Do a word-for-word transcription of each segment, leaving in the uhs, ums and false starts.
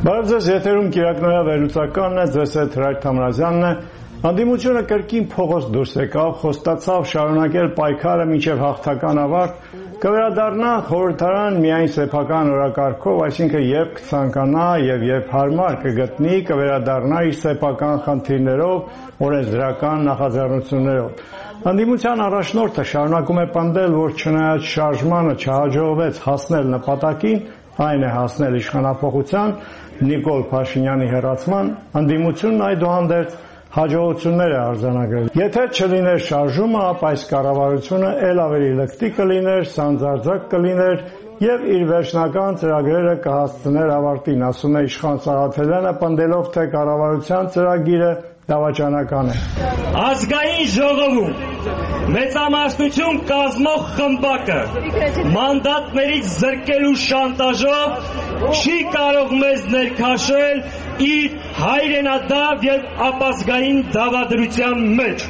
Բարև ձեզ, եթերում Կիրակնոյա վերլուծականն է, ձեզ հետ Հրայր Թամրազյանն է։ Անդիմությունը կրկին փողոց դուրս եկավ, խոստացավ շարունակել պայքարը մինչև հաղթական ավարտ, կվերադառնա խորհրդարան միայն սեփական օրակարգով, այսինքն երբ կցանկանա եւ երբ հարմար կգտնի, կվերադառնա իր սեփական խնդիրներով, օրենսդրական նախաձեռնություններով։ Անդիմության առաջնորդը շարունակում է պնդել, որ չնայած շարժմանը չհաջողվեց հասնել նպատակին, այն է հասնել իշխանափոխության, Նիկոլ Փաշինյանի հեռացման, անդիմությունն այդուհանդերձ հաջողություններ է արձանագրել։ Եթե չլիներ շարժումը, ապա այս կառավարությունը ել ավելի լկտի կլիներ, սանձարձակ կլիներ եւ իր վերջնական ծրագրերը կհասցներ ավարտին, ասում է իշխան Սաղաթելյանը, պնդելով, թե կառավարության ծրագիրը դավաճանական է։ Ազգային ժողովում մեծամասնություն կազմող խմբակը մանդատներից զրկելու շանտաժով չի կարող մեզ ներքաշել իր հայրենադավ եւ ապազգային դավադրության մեջ։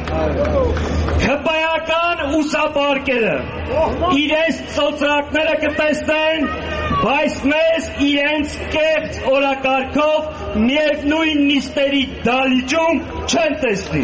Քպայական ուսապարկերը իրենց ծոծրակները կտեսնեն, բայց մեզ իրենց կեղծ օրակարգով միևնույն նիստերի դալիճում չեն տեսնի։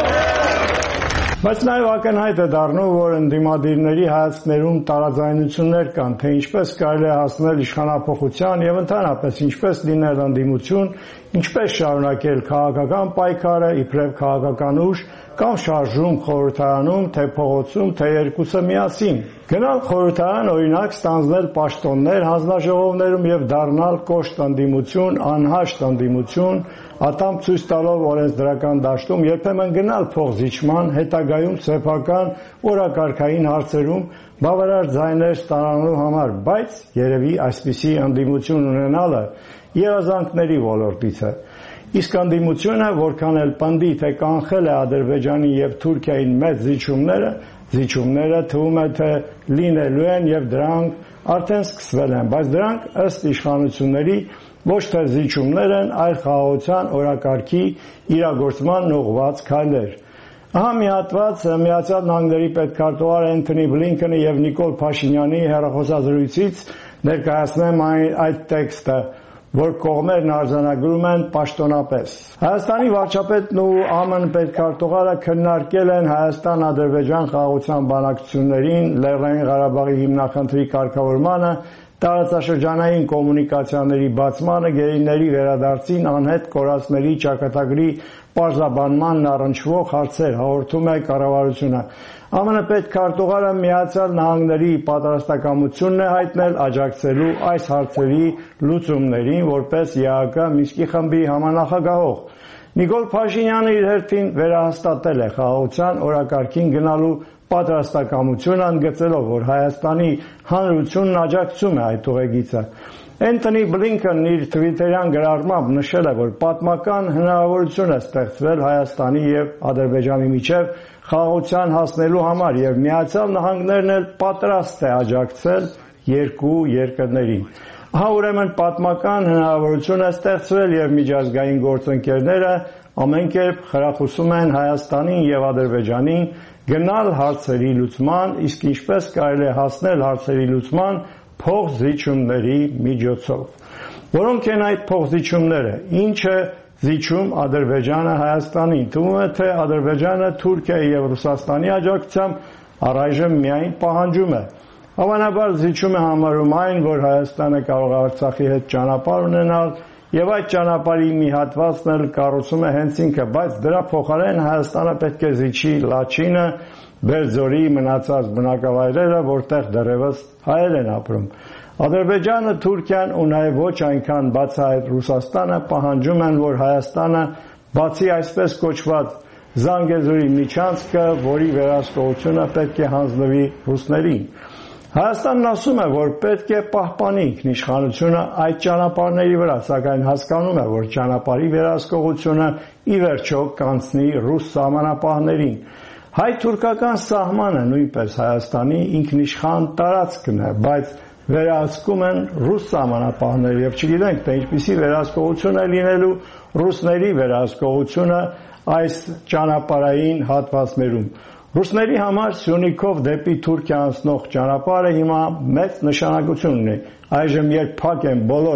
Բայց նաև ակնհայտ է դառնում, որ ընդդիմադիրների հայացքներում տարաձայնություններ կան, թե ինչպես կարելի է հասնել իշխանափոխության եւ ընդհանրապես ինչպես լինել ընդդիմություն, ինչպես շարունակել քաղաքական պայքարը իբրև քաղաքական ուժ կամ շարժում խորհրդարանում, թե փողոցում, թե երկուսը միասին։ Գնալ խորհրդարան, օրինակ, ստանձնել պաշտոններ հանձնաժողովներում եւ դառնալ կոշտ ընդդիմություն, անհաշտ ընդդիմություն, ատամ ցույց տալով օրենսդրական դաշտում, երբեմն գնալ փոխզիջման, հետագայում սեփական օրակարգային հարցերում բավարար ձայներ ստանալու համար, բայց երևի այսպիսի ընդդիմություն ունենալը երազանքների ոլորտից է։ Իսկ ընդդիմությունը, որքան էլ պնդի, թե կանխել է Ադրբեջանի եւ Թուրքիայի մեծ զիջումները, զիջումները թվում է, թե լինելու են եւ դրանք արդեն սկսվել են, բայց դրանք ըստ իշխանությունների ոչ թե զիջումներ են, այլ խաղաղության օրակարգի իրագործման ուղղված քայլեր։ Ահա մի հատված Միացյալ Նահանգների պետքարտուղար Էնթոնի Բլինքենի եւ Նիկոլ Փաշինյանի հեռախոսազրույցից ներկայացնեմ այդ տեքստը, որ կողմերն արձանագրում են պաշտոնապես։ Հայաստանի վարչապետն ու ԱՄՆ պետքարտուղարը քննարկել են Հայաստան-Ադրբեջան խաղաղության բանակցություններին, Լեռնային Ղարաբաղի հիմնախնդրի կարգավորմանը, տարածաշրջանային կոմունիկացիաների բացմանը, գերիների վերադարձին, անհետ կորածների ճակատագրի պարզաբանմանն առնչվող հարցեր, հաղորդում է կառավարությունը։ ԱՄՆ պետքարտուղարը Միացյալ Նահանգների պատրաստակամությունն է հայտնել աջակցելու այս հարցերի լուծումներին որպես ԵԱՀԿ Մինսկի խմբի համանախագահող։ Նիկոլ Փաշինյանը իր հերթին վերահաստատել է խաղաղության օրակարգին գնալու պատրաստակամությունը, ընդգծելով, որ Հայաստանի հանրությունն աջակցում է այդ ուղեգիծը։ Էնթոնի Բլինքենն իր թվիթերյան գրառմամբ նշել է, որ պատմական հնարավորություն է ստեղծվել Հայաստանի եւ Ադրբեջանի միջև խաղաղության հասնելու համար եւ Միացյալ Նահանգներն էլ պատրաստ է աջակցել երկու երկրներին։ Ահա ուրեմն պատմական հնարավորություն է ստեղծվել եւ միջազգային գործընկերները ամեն կերպ խրախուսում են Հայաստանին եւ Ադրբեջանին գնալ հարցերի լուծման, իսկ ինչպես կարելի է հասնել հարցերի լուծման փոխզիջումների միջոցով։ Որոնք են այդ փոխզիջումները, ինչ է զիջում Ադրբեջանը Հայաստանին։ Թվում է, թե Ադրբեջանը Թուրքիայի եւ Ռուսաստանի աջակցությամբ առայժմ միայն պահանջում է։ Հավանաբար զիջում է համարում այն, որ Հայաստանը կարող է Արցախի հետ ճանապարհ ունենալ եւ այդ ճանապարհի մի հատվածն էլ կառուցում է հենց ինքը, բայց դրա փոխարեն Հայաստանը պետք է զիջի Լաչինը, Բերձորի մնացած բնակավայրերը, որտեղ դեռևս հայեր են ապրում։ Ադրբեջանը, Թուրքիան ու նաև ոչ այնքան բացահայտ Ռուսաստանը պահանջում են, որ Հայաստանը բացի այսպես կոչված Զանգեզուրի միջանցքը, որի վերահսկողությունը պետք է հանձնվի ռուսներին։ Հայաստանն ասում է, որ պետք է պահպանի ինքնիշխանությունը այդ ճանապարհների վրա, սակայն հասկանում է, որ ճանապարհի վերահսկողությունը ի վերջո կանցնի ռուս սահմանապահներին։ Հայ-թուրքական սահմանը նույնպես Հայաստանի ինքնիշխան տարածքն է, բայց վերահսկում են ռուս սահմանապահները եւ չգիտենք, թե ինչպիսի վերահսկողություն է լինելու ռուսների վերահսկողությունը այս ճանապարհային հատվածներում։ Ռուսների համար Սյունիքով դեպի Թուրքիա անցնող ճանապարհը հիմա մեծ նշանակություն ունի։ Այժմ երբ փակ են բոլոր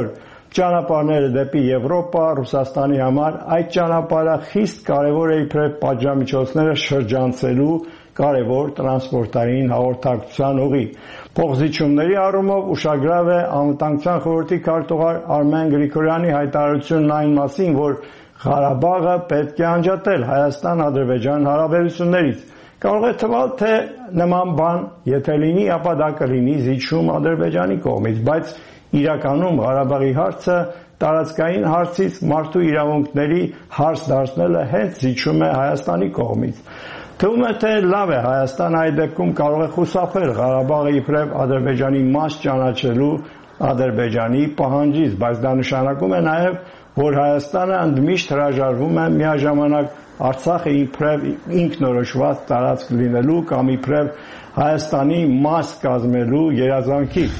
ճանապարհները դեպի Եվրոպա, Ռուսաստանի համար այդ ճանապարհը խիստ կարևոր է իբրև պատժամիջոցները շրջանցելու կարևոր տրանսպորտային հաղորդակցության ուղի։ Փոխզիջումների առումով ուշագրավ է Անվտանգության խորհրդի քարտուղար Արմեն Գրիգորյանի հայտարարությունն այն մասին, որ Ղարաբաղը պետք է անջատել Հայաստան-Ադրբեջան հարաբերություններից։ Կարող է թվալ, թե նման բան, եթե լինի, ապա դա կլինի զիջում Ադրբեջանի կողմից, բայց իրականում Ղարաբաղի հարցը տարածքային հարցից մարդու իրավունքների հարց դարձնելը հենց զիջում է Հայաստանի կողմից։ Թվում է, թե լավ է Հայաստանը այդ դեպքում կարող է խուսափել Ղարաբաղը իբրև Ադրբեջանի մաս ճանաչելու Ադրբեջանի պահանջից, բայց դա նշանակում է նաև, որ Հայաստանը ընդմիշտ հրաժարվում է միաժամանակ Արցախը իբրև ինքնորոշված տարածք լինելու կամ իբրև Հայաստանի մաս կազմելու երազանքից։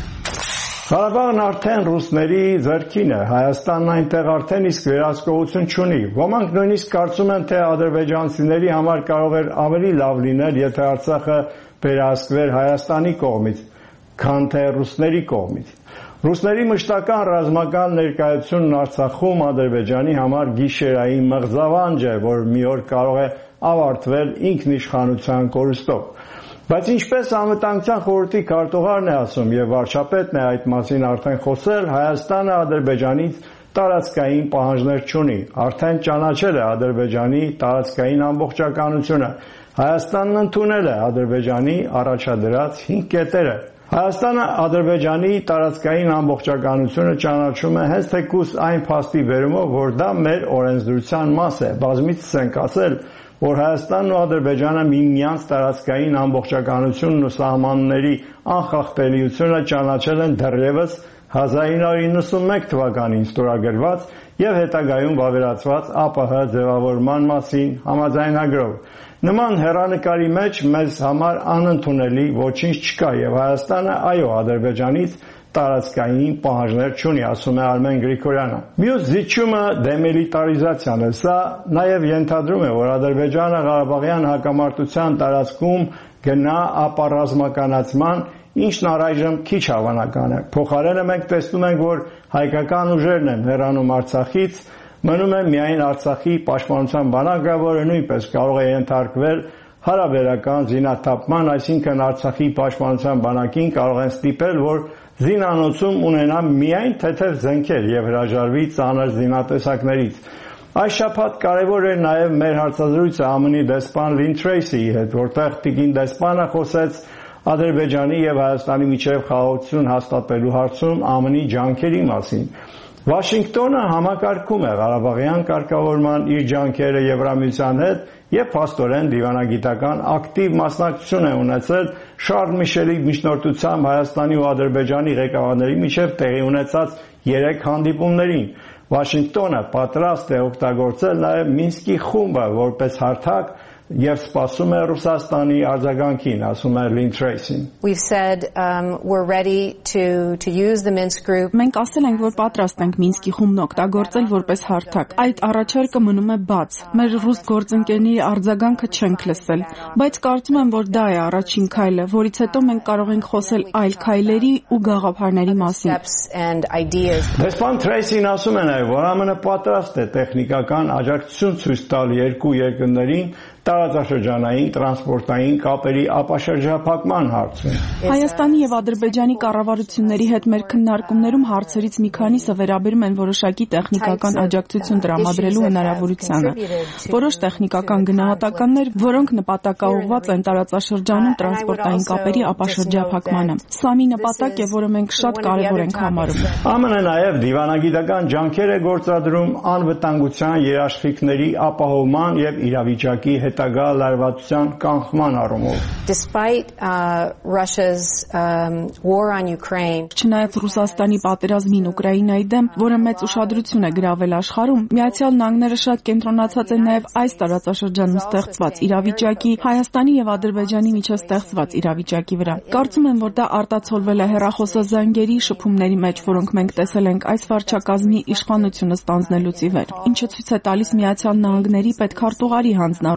Ղարաբաղն արդեն ռուսների ձեռքին է, Հայաստանն այնտեղ արդեն իսկ վերահսկողություն չունի։ Ոմանք նույնիսկ կարծում են, թե ադրբեջանցիների համար կարող էր ավելի լավ լինել, եթե Արցախը վերահսկվեր Հայաստանի կողմից, քան թե ռուսների կողմից։ Ռուսների մշտական ռազմական ներկայությունն Արցախում Ադրբեջանի համար գիշերային մղձավանջ է, որ մի օր կարող է ավարտվել ինքնիշխանության կորուստով։ Բայց ինչպես Անվտանգության խորհրդի քարտուղարն է ասում եւ վարչապետն է այդ մասին արդեն խոսել, Հայաստանը Ադրբեջանից տարածքային պահանջներ չունի, արդեն ճանաչել է Ադրբեջանի տարածքային ամբողջականությունը։ Հայաստանն ընդունել է Ադրբեջանի առաջադրած հինգ կետերը։ Հայաստանը Ադրբեջանի տարածքային ամբողջականությունը ճանաչում է հենց թեկուզ այն փաստի բերումով, որ դա մեր օրենսդրության մաս է։ Բազմիցս ենք ասել, որ Հայաստանն ու Ադրբեջանը միմյանց տարածքային ամբողջականությունն ու սահմանների անխախտելիությունը ճանաչել են դեռևս հազար ինը հարյուր իննսունմեկ թվականին ստորագրված եւ հետագայում վավերացված ԱՊՀ ձևավորման մասին համաձայնագրով։ Նման հեռանկարի մեջ մեզ համար անընդունելի ոչինչ չկա եւ Հայաստանը այո Ադրբեջանից տարածքային պահանջներ չունի, ասում է Արմեն Գրիգորյանը։ Մյուս զիջումը դեմիլիտարիզացիան է, սա նաեւ ենթադրում է, որ Ադրբեջանը Ղարաբաղյան հակամարտության տարածքում գնա ապառազմականացման, ինչն առայժմ քիչ հավանական է։ Փոխարենը մենք տեսնում ենք, որ հայկական ուժերն են հեռանում Արցախից, մնում է միայն Արցախի պաշտպանության բանակը, որը նույնպես կարող է ենթարկվել հարաբերական զինաթափման, այսինքն Արցախի պաշտպանության բանակին կարող են ստիպել, որ զինանոցում ունենա միայն թեթև զենքեր եւ հրաժարվի ծանր զինատեսակներից։ Այս շաբաթ կարևոր էր նաեւ մեր հարցազրույցը ԱՄՆ դեսպան Լին Թրեյսիի հետ, որտեղ տիկին դեսպանը խոսեց Ադրբեջանի եւ Հայաստանի միջև խաղաղություն հաստատելու հարցում ԱՄՆ ջանքերի մասին։ Վաշինգտոնը համակարգում է Ղարաբաղյան կարգավորման իր ջանքերը Եվրամիության հետ եւ փաստորեն դիվանագիտական ակտիվ մասնակցություն է ունեցել Շարլ Միշելի միջնորդությամբ Հայաստանի ու Ադրբեջանի ղեկավարների միջև տեղի ունեցած երեք հանդիպումներին։ Վաշինգտոնը պատրաստ է օգտագործել նաեւ Մինսկի խումբը որպես հարթակ եւ սպասում է Ռուսաստանի արձագանքին, ասում է Լին Թրեյսին։ We've said um, we're ready to to use the Minsk group. Մենք ասել ենք, որ պատրաստ ենք Մինսկի խումբն օգտագործել որպես հարթակ։ Այդ առաջարկը մնում է բաց։ Մեր ռուս գործընկերների արձագանքը չենք լսել, բայց կարծում եմ, որ դա է առաջին քայլը, որից հետո մենք կարող ենք խոսել այլ քայլերի ու գաղափարների մասին։ Դեսպան Թրեյսին ասում է նաեւ, որ ԱՄՆ պատրաստ է տեխնիկական աջակցություն ցույց տալ երկու երկրներին տարածաշրջանային տրանսպորտային կապերի ապաշրջափակման հարցում։ Հայաստանի եւ Ադրբեջանի կառավարությունների հետ մեր քննարկումներում հարցերից մի քանիսը վերաբերում են որոշակի տեխնիկական աջակցություն տրամադրելու հնարավորությանը։ Որոշ տեխնիկական գնահատականներ, որոնք նպատակաուղղված են տարածաշրջանում տրանսպորտային կապերի ապաշրջափակմանը։ Սա մի նպատակ է, որը մենք շատ կարևոր ենք համարում։ ԱՄՆ-ն նաեւ դիվանագիտական ջանքեր է գործադրում անվտանգության երաշխիքների ապահովման եւ իրավիճակի հետագա լարվածության կանխման առումով։ Despite uh, Russia's um, war on Ukraine, Չնայած Ռուսաստանի պատերազմին Ուկրաինայի դեմ, որը մեծ ուշադրություն է գրավել աշխարհում, Միացյալ Նահանգները շատ կենտրոնացած են նաև այս տարածաշրջանում ստեղծված իրավիճակի, Հայաստանի եւ Ադրբեջանի միջև ստեղծված իրավիճակի վրա։ Կարծում եմ, որ դա արտացոլվել է հեռախոսազանգերի շփումների մեջ, որոնք մենք տեսել ենք այս վարչակազմի իշխանությունը ստանձնելուց ի վեր, ինչը ցույց է տալիս Միացյալ Նահանգների պետքարտուղարի հանձնառությունը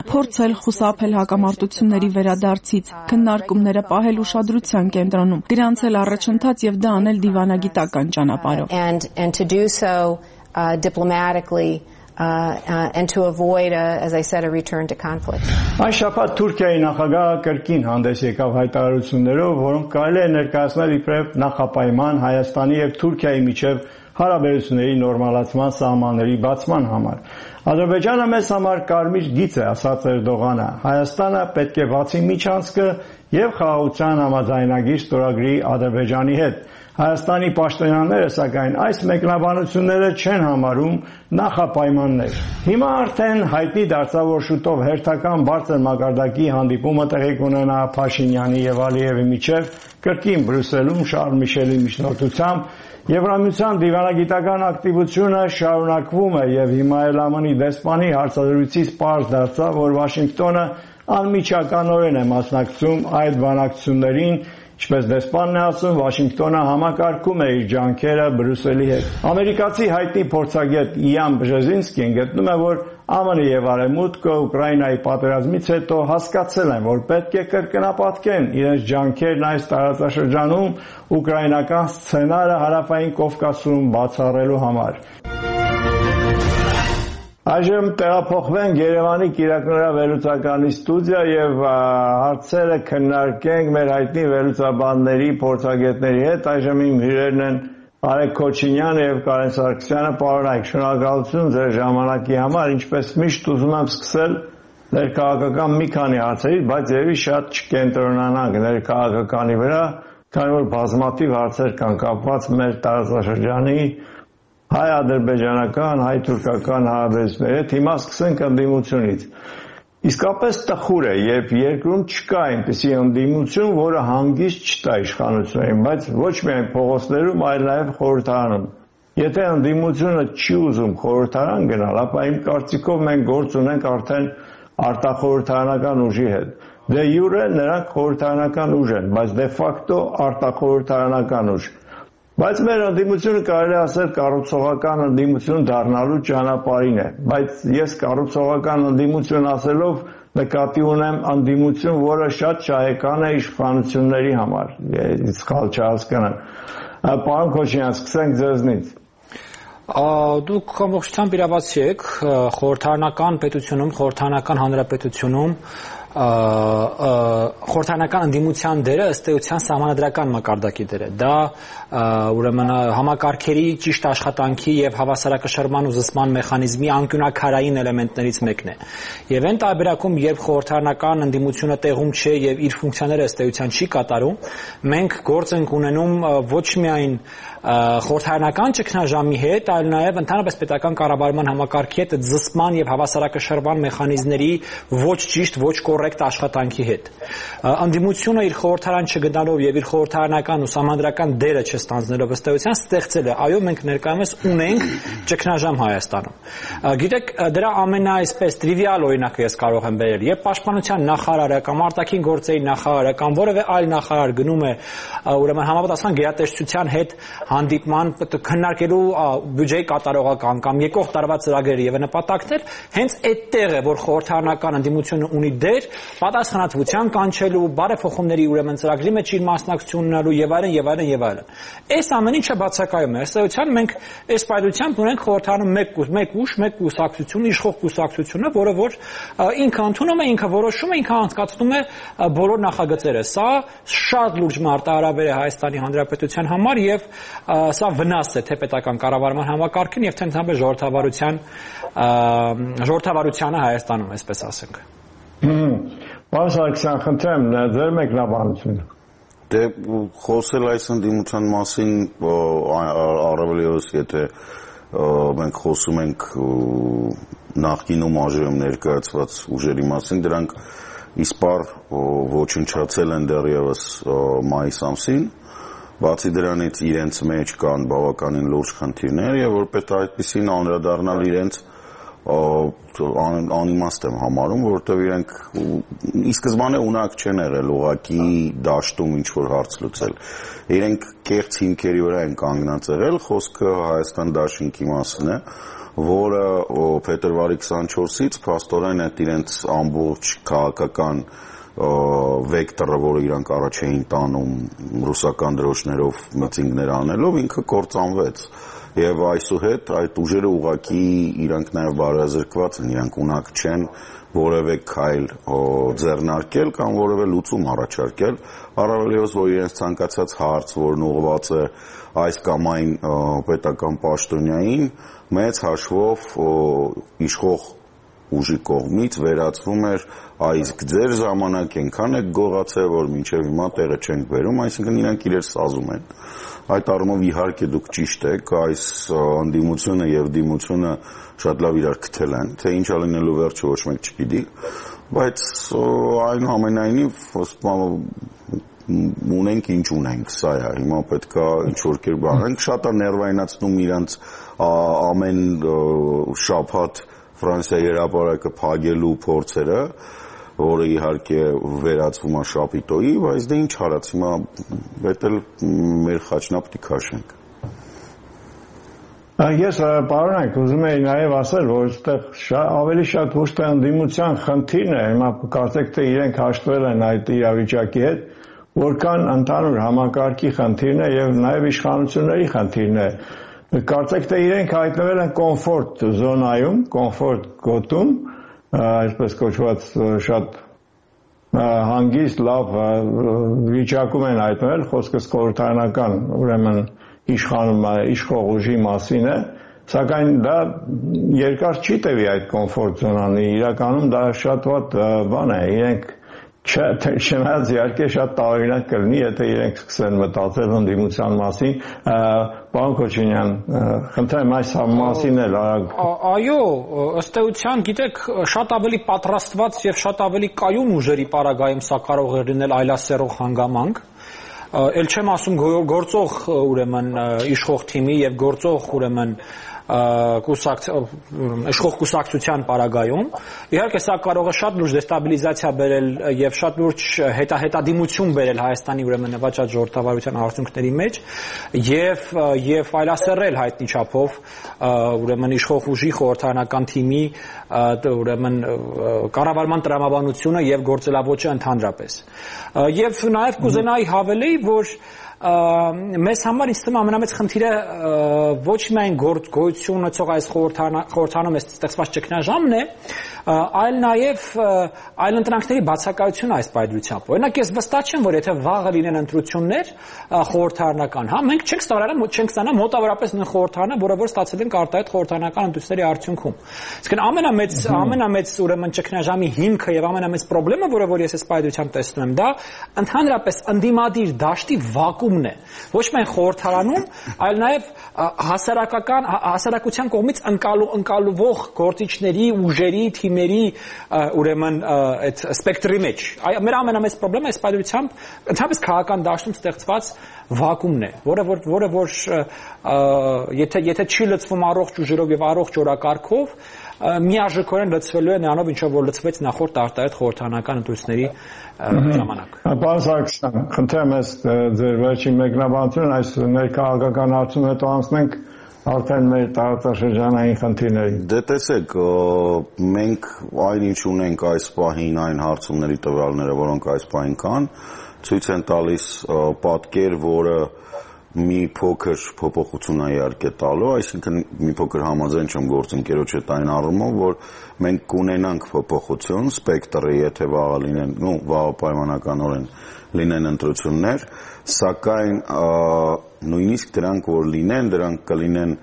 փորձել խուսափել հակամարտությունների վերադարձից, քննարկումները պահել ուշադրության կենտրոնում, գրանցել առաջընթաց եւ դա անել դիվանագիտական ճանապարհով։ And and to do so uh, diplomatically Uh, uh, and to avoid, a, as I said, a return to conflict. Այս շաբաթ Թուրքիայի նախագահը կրկին հանդես եկավ հայտարարություններով, որոնք կարելի է ներկայացնել իբրև նախապայման Հայաստանի եւ Թուրքիայի միջև հարաբերությունների նորմալացման սահմանների բացման համար։ Ադրբեջանը մեզ համար կարմիր գիծ է, ասաց Էրդողանը։ Հայաստանը պետք է բացի միջանցքը եւ խաղաղության համաձայնագիր ստորագրի Ադրբեջանի հետ։ Հայաստանի պաշտոնյաները սակայն այս մեկնաբանությունները չեն համարում նախապայմաններ։ Հիմա արդեն հայտնի դարձավ, որ շուտով հերթական բարձր մակարդակի հանդիպումը տեղի կունենա Փաշինյանի եւ Ալիևի միջև կրկին Բրյուսելում Շարլ Միշելի միջնորդությամբ։ Եվրամիության դիվանագիտական ակտիվությունը շարունակվում է եւ հիմա էլ ԱՄՆ-ի դեսպանի հարցազրույցից պարզ դարձավ, որ Վաշինգտոնը անմիջականորեն է մասնակցում այդ բանակցություններին, ինչպես դեսպանն է ասում, Վաշինգտոնը համակարգում է իր ջանքերը Բրյուսելի հետ։ Ամերիկացի հայտնի փորձագետ Իան Բժեզինսկին գտնում է, որ ԱՄՆ-ը եւ Արևմուտքը Ուկրաինայի պատերազմից հետո հասկացել են, որ պետք է կրկնապատկեն իրենց ջանքերն այս տարածաշրջանում ուկրաինական սցենարը Հարավային Կովկասում բացառելու համար։ Այժմ տեղափոխվենք Երևանի Կիրակնորա վերլուծականի ստուդիա եւ հարցերը քննարկենք մեր հայտնի վերլուծաբանների, փորձագետների հետ։ Այժմ իմ հյուրերն են Արեգ Քոչինյանը եւ Կարեն Սարգսյանը։ Պարոն, շնորհակալություն ձեր ժամանակի համար։ Ինչպես միշտ ուզում եմ սկսել ներքաղաքական մի քանի հարցերից, բայց երևի շատ չկենտրոնանանք ներքաղաքականի վրա, քանի որ բազմաթիվ հարցեր կան կապված մեր տարածաշրջանի հայ-ադրբեջանական, հայ-թուրքական հարաբերությունների հետ։ Հիմա սկսենք ընդդիմությունից։ Իսկապես տխուր է, երբ երկրում չկա այնպիսի ընդդիմություն, որը հանգիստ չտա իշխանություններին, բայց ոչ միայն փողոցներում, այլ նաև խորհրդարանում։ Եթե ընդդիմությունը չի ուզում խորհրդարան գնալ, ապա իմ կարծիքով մենք գործ ունենք արդեն արտախորհրդարանական ուժի հետ։ Դե յուրե նրանք խորհրդարանական ուժ են, բայց դե ֆակտո արտախորհրդարանական ուժ։ Բայց մեր ընդդիմությունը կարելի ասել կառուցողական ընդդիմություն դառնալու ճանապարհին է, բայց ես կառուցողական ընդդիմություն ասելով նկատի ունեմ ընդդիմություն, որը շատ շահեկան է իշխանությունների համար, սխալ չհասկանան։ Պարոն Քոչինյան, սկսենք ձեզնից։ Դուք ամբողջությամբ իրավացի եք, խորհրդարանական պետությունում, խորհրդարանական հանրապետությունում խորհրդարանական ընդդիմության դերը ըստ էության սահմանադրական մակարդակի դեր է։ Դա ուրեմն համակարգերի ճիշտ աշխատանքի եւ հավասարակշռման ու զսպման մեխանիզմի անկյունակարային էլեմենտներից մեկն է։ Եվ այն տարբերակում, երբ խորհրդարանական ընդդիմությունը տեղում չէ եւ իր ֆունկցիաները ըստ էության չի կատարում, մենք գործ ենք ունենում ոչ միայն խորհրդարանական ճգնաժամի հետ, այլ նաև ընդհանրապես պետական կառավարման համակարգի հետ զսպման եւ հավասարակշռման մեխանիզմների ոչ ճիշտ, ոչ կոռեկտ աշխատանքի հետ։ Ընդդիմությունը իր խորհրդարան չգնալով եւ իր խորհրդարանական ու սահմանադրական դերը չստանձնելով ըստ էության ստեղծել է։ Այո, մենք ներկայումս ունենք ճգնաժամ Հայաստանում։ Գիտեք, դրա ամենաայսպես տրիվիալ օրինակը ես կարող եմ բերել, երբ պաշտպանության նախարարը կամ արտաքին գործերի նախարարը կամ որևէ այլ նախարար գնում է ուրեմն համապատասխան գերատեսչության հետ հանդիպման քննարկելու բյուջեի կատարողական կամ եկող տարվա ծրագրերը եւ նպատակներ, հենց այդտեղ է, որ խորհրդարանական ընդդիմությունը ունի դեր պատասխանատվության կանչելու, բարեփոխումների ուրեմն ծրագրի մեջ իր մասնակցությունն ունենալու եւ այլն եւ այլն եւ այլն։ Այս ամեն ինչը բացակայում է։ Ըստ էության մենք այս պայմանությամբ ունենք խորհրդարանում մեկ մեկ ուժ, մեկ կուսակցություն, իշխող կուսակցությունը, որը որ ինքը ընդունում է, ինքը որոշում է, ինքը անցկացնում է բոլոր նախագծերը։ Սա շատ լուրջ մարտահրավեր է Հայաստանի Հանրապետության համար եւ սա վնաս է թե պետական կառավարման համակարգին եւ թե ընդհանրապես ժողովրդավարության ժողովրդավարությանը Հայաստանում, այսպես ասենք։ Պարոն Սարգսյան, խնդրեմ, ձեր մեկնաբանությունը։ Դե խոսել այս ընդդիմության մասին առավելևս եթե մենք խոսում ենք նախկինում այժմ ներկայացված ուժերի մասին, դրանք իսպար ոչնչացել են դեռևս մայիս ամսին, բացի դրանից իրենց մեջ կան բավականին լուրջ խնդիրներ եւ որպես այդպեսին անդրադառնալ իրենց անիմաստ եմ համարում, որովհետեւ իրենք ի սկզբանե ունակ չեն եղել ուղղակի դաշտում ինչ որ հարց լուծել։ Իրենք կեղծ հիմքերի վրա են կանգնած եղել, խոսքը Հայաստան դաշինքի մասին է, որը փետրվարի քսանչորսից փաստորեն այդ իրենց ամբողջ քաղաքական վեկտորը, որը իրանք առաջ էին տանում ռուսական դրոշներով միտինգներ անելով, ինքը կործանվեց։ Եվ այսուհետ այդ ուժերը ուղղակի իրանք նաև բարեազրկված են, իրանք ունակ չեն որևէ քայլ ձեռնարկել կամ որևէ լուծում առաջարկել, առավելևս որ իրենց ցանկացած հարց, որն ուղղված է այս կամ այն պետական պաշտոնյային, մեծ հաշվով իշխող ուժի կողմից վերածվում էր իսկ ձեր ժամանակ ենքան եք գողացել, որ մինչև հիմա տեղը չենք բերում, այսինքն իրանք իրենց սազում են։ Այդ առումով իհարկե դուք ճիշտ եք, այս ընդդիմությունը եւ դիմությունը շատ լավ իրար քթել են, թե ինչ ալինելու վերջը ոչ մեկ չգիտի, բայց այնուամենայնիվ ունենք ինչ ունենք, սա է, հիմա պետքա ինչ-որ կերպ անենք, շատ է ներվայնացնում իրանց ամեն շաբաթ Ֆրանսիայի հրապարակը փակելու փորձերը, որը իհարկե վերածվում է շապիտոյի, բայց դե ինչ արած, հիմա պետք է մեր խաչնա պիտի քաշենք։ Ես պարոնայք ուզում եի նաև ասել, որ այստեղ ավելի շատ ոչ թե ընդդիմության խնդիրն է, հիմա կարծեք թե իրենք հաշտվել են այդ իրավիճակի հետ, որքան ընդհանուր համակարգի խնդիրն է եւ նաև իշխանությունների խնդիրն է։ Կարծեք թե իրենք հայտնվել են կոմֆորտ զոնայում, կոմֆորտ գոտում, այսպես կոչված շատ հանգիստ, լավ վիճակում են հայտնվել, խոսքս խորհրդարանական, ուրեմն իշխանում իշխող ուժի մասին է, սակայն դա երկար չի տևի այդ կոմֆորտ զոնան, իրականում դա շատ վատ բան է, իրենք չնայած իհարկե շատ տարօրինակ կլինի, եթե իրենք սկսեն մտածել ընդդիմության մասին, պարոն Քոչինյան, խնդրեմ այս մասին էլ արագ։ Այո, ըստ էության, գիտեք, շատ ավելի պատրաստված եւ շատ ավելի կայուն ուժերի պարագայում սա կարող է լինել այլասերող հանգամանք։ Էլ չեմ ասում գործող ուրեմն իշխող թիմի եւ գործող ուրեմն իշխող կուսակցության պարագայում, իհարկե սա կարող է շատ լուրջ դեստաբիլիզացիա բերել եւ շատ լուրջ հետադիմություն բերել Հայաստանի ուրեմն նվաճած ժողովրդավարության արդյունքների մեջ եւ եւ այլասերել հայտնի չափով ուրեմն իշխող ուժի խորհրդարանական թիմի ուրեմն կառավարման տրամաբանությունը եւ գործելավոճը ընդհանրապես։ Եւ նաեւ կուզենայի հավելեի, որ մեզ համար ինձ թվում է ամենամեծ խնդիրը ոչ միայն գոյություն ունեցող այս խորհրդարանում այս ստեղծված ճգնաժամն է, այլ նաև այլ ընտրանքների բացակայությունը այս պայծրությամբ։ Օրինակ ես վստահ չեմ, որ եթե վաղը լինեն ընտրություններ խորհրդարանական, հա, մենք չենք ստանա չենք ստանա մոտավորապես նույն խորհրդարանը, որը որ ստացել ենք արտահայտ խորհրդարանական ընտրությունների արդյունքում։ Իսկն ամենամեծ ամենամեծ ուրեմն ճգնաժամի հիմքը եւ ամենամեծ խնդրեմը, որը որ ես այս պայծրությամբ տեսնում եմ, դա ընդհանրապես ընդդիմադիր դաշտի վակուումն է։ Ոչ միայն խորհրդարանում, այլ նաև հասարակական հասարակության կողմից ընկալվող գործիչների, ուժերի, թիմերի ուրեմն այդ սպեկտրի մեջ։ Մեր ամենամեծ խնդրեմը այս պայծրությամբ ընդհանրապես քաղաքական դաշտում ստեղծված վակուումն է, որը որ որը որ եթե եթե չի լցվում առողջ ուժերով եւ առողջ օրակարգով, միաժամանակ լցվելու է նրանով, ինչով որ լցվեց նախորդ արտահայտ խորհրդարանական ընտրությունների ժամանակ։ Պարոն Սարգսյան, խնդրեմ ես ձեր վերջին մեկնաբանությունն այս ներքաղաքական հարցում հետո անցնենք արդեն մեր տարածաշրջանային խնդիրների։ Դե տեսեք, մենք այնինչ ունենք այս պահին այն հարցումների տվյալները, որոնք այս պահին կան, ցույց են տալիս պատկեր, որը մի փոքր փոփոխություն է իհարկե տալու, այսինքն մի փոքր համաձայն չեմ գործընկերոջ հետ այն առումով, որ մենք կունենանք փոփոխություն, սպեկտրը, եթե վաղը լինեն, նո, վաղը պայմանականորեն լինեն ընտրություններ, սակայն նույնիսկ դրանք որ լինեն, դրանք կլինեն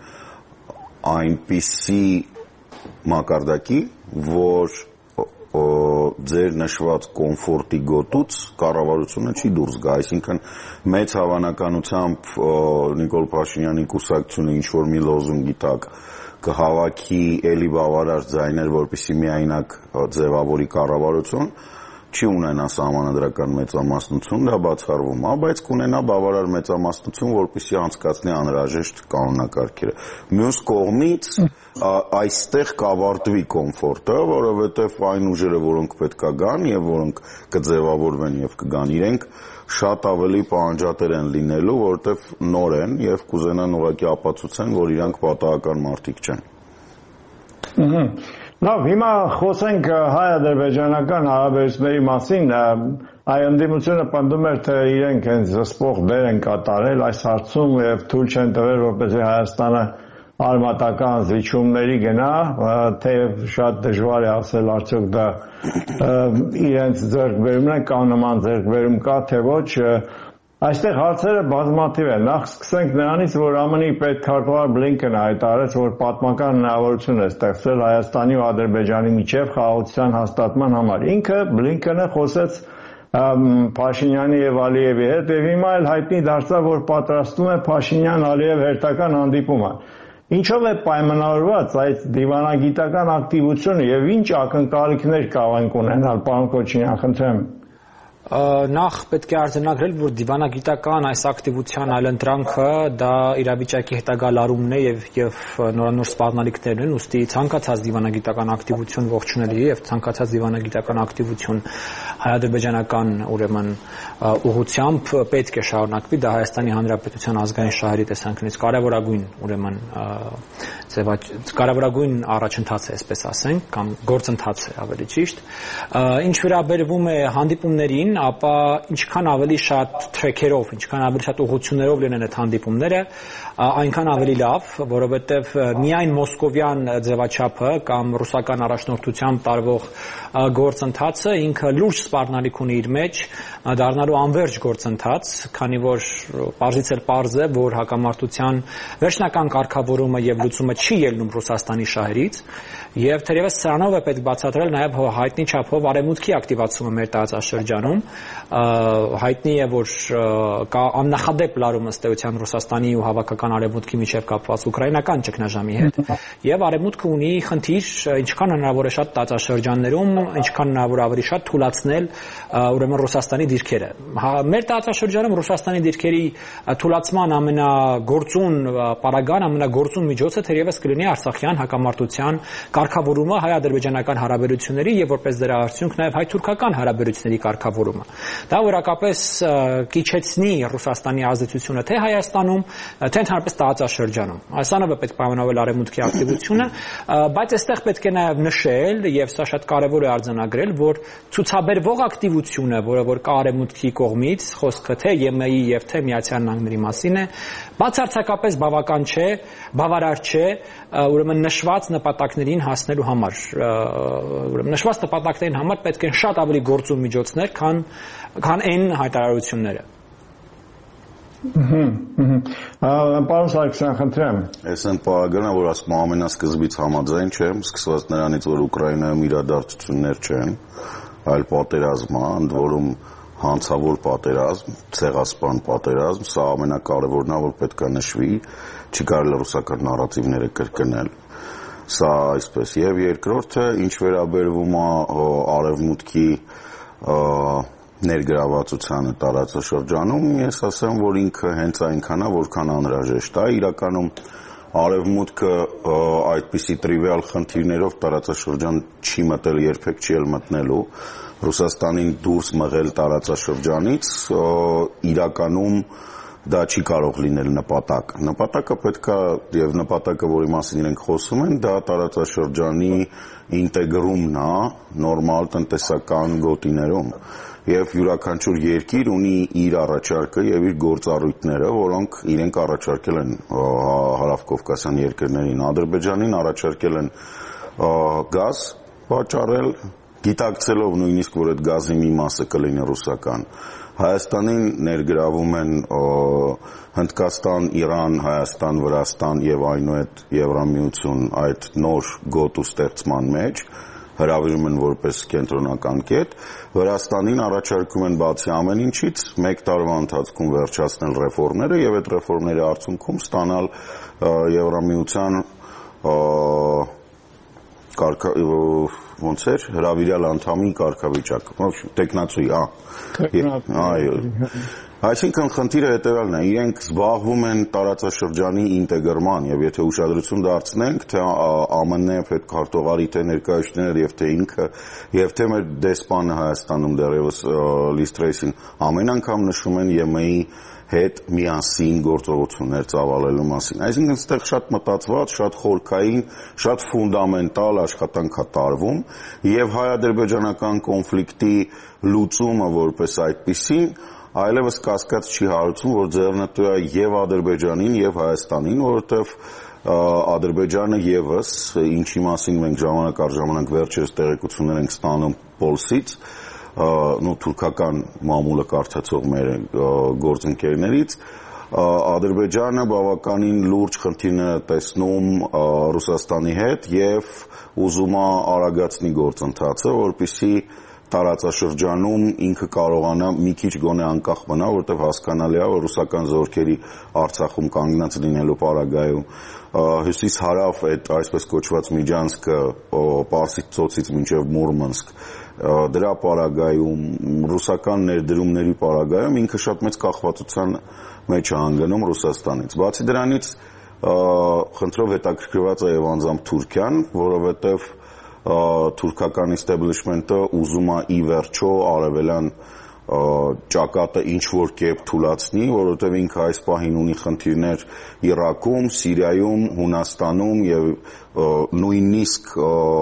այնպիսի մակարդակի, որ ձեր նշված կոմֆորտի գոտուց կառավարությունը չի դուրս գա, այսինքն մեծ հավանականությամբ Նիկոլ Փաշինյանի կուսակցությունը ինչ որ մի լոզունգի տակ կհավաքի էլի բավարար ձայներ, որպեսզի միայնակ ձևավորի կառավարություն, չի ունենա սահմանադրական մեծամասնություն, դա բացառվում է, բայց կունենա բավարար մեծամասնություն, որպեսզի անցկացնի անհրաժեշտ կանոնակարգերը։ Մյուս կողմից այստեղ կավարտվի կոմֆորտը, որովհետև այն ուժերը, որոնք պետք է գան եւ որոնք կձևավորվեն եւ կգան, իրենք շատ ավելի պահանջատեր են լինելու, որովհետև նոր են եւ կուզենան ուղղակի ապացուցեն, որ իրանք պատահական մարդիկ չեն։ Լավ, հիմա խոսենք հայ-ադրբեջանական հարաբերությունների մասին։ Այ ընդդիմությունը պնդում էր, թե իրենք հենց զսպող դեր են կատարել այս հարցում եւ թույլ չեն տվել, որպեսզի Հայաստանը արմատական զիջումների գնա, թեև շատ դժվար է ասել արդյոք դա իրենց ձեռքբերումն է կամ նման ձեռքբերում կա, թե ոչ։ Այստեղ հարցերը բազմաթիվ են։ Նախ սկսենք նրանից, որ ԱՄՆ-ի պետքարտուղար Բլինկենը հայտարարեց, որ պատմական հնարավորություն է ստեղծել Հայաստանի ու Ադրբեջանի միջև խաղաղության հաստատման համար։ Ինքը Բլինկենը խոսեց Փաշինյանի եւ Ալիևի հետ եւ հիմա էլ հայտնի դարձավ, որ պատրաստում է Փաշինյան-Ալիև հերթական հանդիպումը։ Ինչով է պայմանավորված այդ դիվանագիտական ակտիվությունը եւ ինչ ակնկալիքներ կարող ենք ունենալ, պարոն Կոչինյան, խնդրեմ։ Նախ պետք է արձանագրել, որ դիվանագիտական այս ակտիվության այլընտրանքը դա իրավիճակի հետագա լարումն է եւ եւ նորանոր սպառնալիքներն են, ուստի ցանկացած դիվանագիտական ակտիվություն ողջունելի է եւ ցանկացած դիվանագիտական ակտիվություն հայ-ադրբեջանական ուրեմն ուղղությամբ պետք է շարունակվի, դա Հայաստանի Հանրապետության ազգային շահերի տեսանկյունից կարևորագույն ուրեմն կարևորագույն առաջընթաց է, այսպես ասենք, կամ գործընթաց է ավելի ճիշտ։ Ինչ վերաբերվում է հանդիպումներին, ապա ինչքան ավելի շատ թրեքերով, ինչքան ավելի շատ ուղղություններով լինեն այդ հանդիպումները, այնքան ավելի լավ, որովհետև միայն մոսկովյան ձևաչափը կամ ռուսական առաջնորդությամբ տարվող գործընթացը ինքը լուրջ սպառնալիք ունի իր մեջ, դառնալու անվերջ գործընթաց, քանի որ պարզից էլ պարզ է, որ հակամարտության վերջնական կարգավորումը եւ լուծումը չի ելնում Ռուսաստանի շահերից, եւ թերևս սրանով է պետք բացատրել նաեւ հայտնի չափով արևմուտքի ակտիվացումը մեր տարածաշրջանում, հայտնի է, որ կա աննախադեպ լարում ըստ էության Ռուսաստանի ու հավաքական արևմուտքի միջև կապված ուկրաինական ճգնաժամի հետ, եւ արևմուտքը ունի խնդիր ինչքան հնարավոր է շատ տարածաշրջաններում, ինչքան հնարավոր ավելի շատ թուլացնել ուրեմն Ռուսաստանի դիրքերը։ Մեր տարածաշրջանում Ռուսաստանի դիրքերի թուլացման ամենագործուն պարագան, ամենագործուն միջոցը թերևս կլինի Արցախյան հակամարտության կարգավորումը հայ-ադրբեջանական հարաբերությունների եւ որպես դրա արդյունք նաեւ հայ-թուրքական հարաբերությունների կարգավորումը։ Դա որակապես կիչեցնի Ռուսաստանի ազդեցությունը թե Հայաստանում, թե ընդհանրապես տարածաշրջանում։ Այսանով է պետք պայմանավորել արևմուտքի ակտիվությունը, բայց այստեղ պետք է նաեւ նշել եւ սա շատ կարեւոր է արձանագրել, որ ցուցաբերվող ակտիվությունը, որը որ կա արևմուտքի կողմից, խոսքը թե ԵՄ-ի եւ թե Միացյալ Նահանգների մասին է, բացարձակապես բավական չէ, բավարար չէ, ուրեմն նշված նպատակներին հասնելու համար, ուրեմն նշված նպատակներին համար պետք են շատ ավելի գործուն միջոցներ, քան քան այն հայտարարությունները։ Պարոն Սարգսյան, խնդրեմ։ Այս այն պարագանը, որ ասում ամենասկզբից համաձայն չեմ, սկսված նրանից, որ Ուկրաինայում իրադարձություններ չեն, այլ պատերազմ է, ընդ որում հանցավոր պատերազմ, ցեղասպան պատերազմ, սա ամենակարևորն է, որ պետք է նշվի, չի կարելի ռուսական նարատիվները կրկնել։ Սա այսպես, եւ երկրորդը, ինչ վերաբերվում է արևմուտքի ներգրավվածությանը տարածաշրջանում, ես ասեմ, որ ինքը հենց այնքան է, որքան անհրաժեշտ է, իրականում արևմուտքը այդպիսի տրիվիալ խնդիրներով տարածաշրջան չի մտել, երբեք չի էլ մտնելու, Ռուսաստանին դուրս մղել տարածաշրջանից, իրականում դա չի կարող լինել նպատակ։ Նպատակը պետք է, եւ նպատակը, որի մասին իրենք խոսում են, դա տարածաշրջանի ինտեգրումն է նորմալ տնտեսական գոտիներում։ Եվ յուրաքանչյուր երկիր ունի իր առաջարկը եւ իր գործառույթները, որոնք իրենք առաջարկել են հարավկովկասյան երկրներին, Ադրբեջանին առաջարկել են գազ վաճառել, գիտակցելով նույնիսկ, որ այդ գազի մի մասը կլինի ռուսական։ Հայաստանին ներգրավում են Հնդկաստան, Իրան, Հայաստան, Վրաստան եւ այնուհետ Եվրամիություն այդ նոր գոտու ստեղծման մեջ, հրավիրում են որպես կենտրոնական կետ, Վրաստանին առաջարկում են բացի ամեն ինչից մեկ տարվա ընթացքում վերջացնել ռեֆորմները եւ այդ ռեֆորմների արդյունքում ստանալ Եվրամիության կարգա ոնց էր հրավիրյալ անդամի կարգավիճակ, տեխնացուի, այո։ Այսինքն խնդիրը հետևյալն է, իրենք զբաղվում են տարածաշրջանի ինտեգրման եւ եթե ուշադրություն դարձնենք, թե ԱՄՆ պետքարտուղարի թե ներկայացուցիչները եւ թե ինքը եւ թե մեր դեսպանը Հայաստանում դեռևս Լիզ Թրեյսին ամեն անգամ նշում են ԵՄ-ի հետ միասին գործողություններ ծավալելու մասին։ Այսինքն այստեղ շատ մտածված, շատ խորքային, շատ ֆունդամենտալ աշխատանք է տարվում եւ հայ-ադրբեջանական կոնֆլիկտի լուծումը որպես այդպիսին այլևս կասկած չի հարուցում, որ ձեռնտու է եւ Ադրբեջանին եւ Հայաստանին, որովհետեւ Ադրբեջանը եւս, ինչի մասին մենք ժամանակ առ ժամանակ վերջերս տեղեկություններ ենք ստանում Պոլսից, նո թուրքական մամուլը կարդացող մեր գործընկերներից, Ադրբեջանը բավականին լուրջ խնդիրներ տեսնում Ռուսաստանի հետ եւ ուզում է արագացնի գործընթացը, որպեսզի տարածաշրջանում ինքը կարողանա մի քիչ գոնե անկախ մնա, որտեղ հասկանալի է, որ ռուսական զորքերի Արցախում կանգնած լինելու պարագայում հյուսիս-հարավ այդ այսպես կոչված Միջանցքը Պարսից ծոցից մինչև Մուրմանսկ դրա պարագայում ռուսական ներդրումների պարագայում ինքը շատ մեծ կախվածության մեջ է հանգնում Ռուսաստանից։ Բացի դրանից խնդրով հետաքրքրված է եւ անձամբ Թուրքիան, որովհետեւ թուրքական establishment-ը ուզում է ի վերջո արևելյան ճակատը ինչ որ կերպ թուլացնի, որովհետև ինքը այս պահին ունի խնդիրներ Իրաքում, Սիրիայում, Հունաստանում եւ նույնիսկ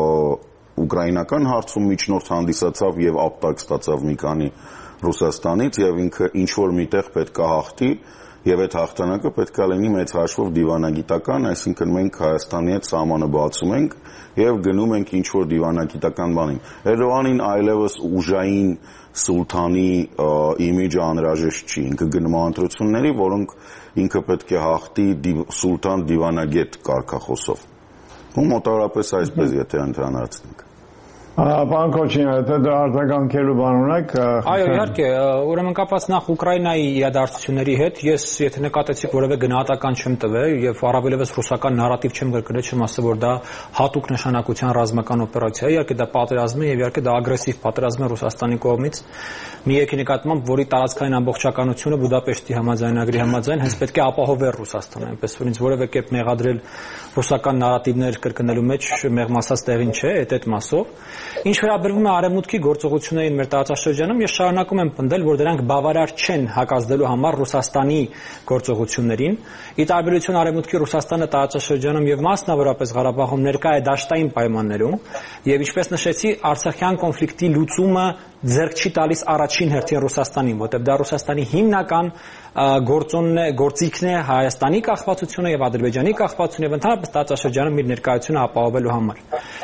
ուկրաինական հարցում միջնորդ հանդիսացավ եւ ապտակ ստացավ մի քանի Ռուսաստանից եւ ինքը ինչ որ միտեղ պետք է հաղթի եւ այդ հաղթանակը պետք է լինի մեծ հաշվով դիվանագիտական, այսինքն մենք Հայաստանի հետ սահմանը բացում ենք եւ գնում ենք ինչ որ դիվանագիտական բանին։ Էրդողանին այլևս ուժային սուլթանի իմիջը անհրաժեշտ չի, ինքը գնում է ընտրությունների, որոնք ինքը պետք է հաղթի սուլթան դիվանագետ կարգախոսով։ Ու մոտավորապես այսպես եթե ընդհանրացնենք։ Պարոն Քոչինյան, եթե դրա արձագանքելու բան ունեք։ Այո, իհարկե, ուրեմն կապված նախ Ուկրաինայի իրադարձությունների հետ, ես եթե նկատեցիք որևէ գնահատական չեմ տվել եւ առավելևս ռուսական նարատիվ չեմ գրկնել, չեմ ասել, որ դա հատուկ նշանակության ռազմական օպերացիա է, իհարկե դա պատերազմ է եւ իհարկե դա ագրեսիվ պատերազմ է Ռուսաստանի կողմից։ Մի երկի նկատմամբ, որի տարածքային ամբողջականությունը Բուդապեշտի համաձայնագրի համաձայն հենց պետք է ապահովեր Ռուսաստանը, այնպես որ ինձ որևէ կերպ մեղադրել ռուսական նարատիվներ կրկնելու մեջ մեղմ ասած տեղին չէ, այդ այդ մասով։ Ինչ վերաբերում է արևմուտքի գործողություններին մեր տարածաշրջանում, ես շարունակում եմ պնդել, որ դրանք բավարար չեն հակազդելու համար Ռուսաստանի գործողություններին։ Ի տարբերություն արևմուտքի Ռուսաստանը տարածաշրջանում եւ մասնավորապես Ղարաբաղում ներկա է դաշտային պայմաններում, եւ ինչպես նշեցի, Արցախյան կոնֆլիկտի լուծումը ձեռք չի տալիս առաջին հերթին Ռուսաստանին, որտեղ դա Ռուսաստանի հիմնական գործոնն է, գործիքն է Հայաստանի կախվածությունը եւ Ադրբեջանի կախվածությունը եւ ընդհանրապես տարածաշրջանում իր ներկայությունը ապահովելու համար։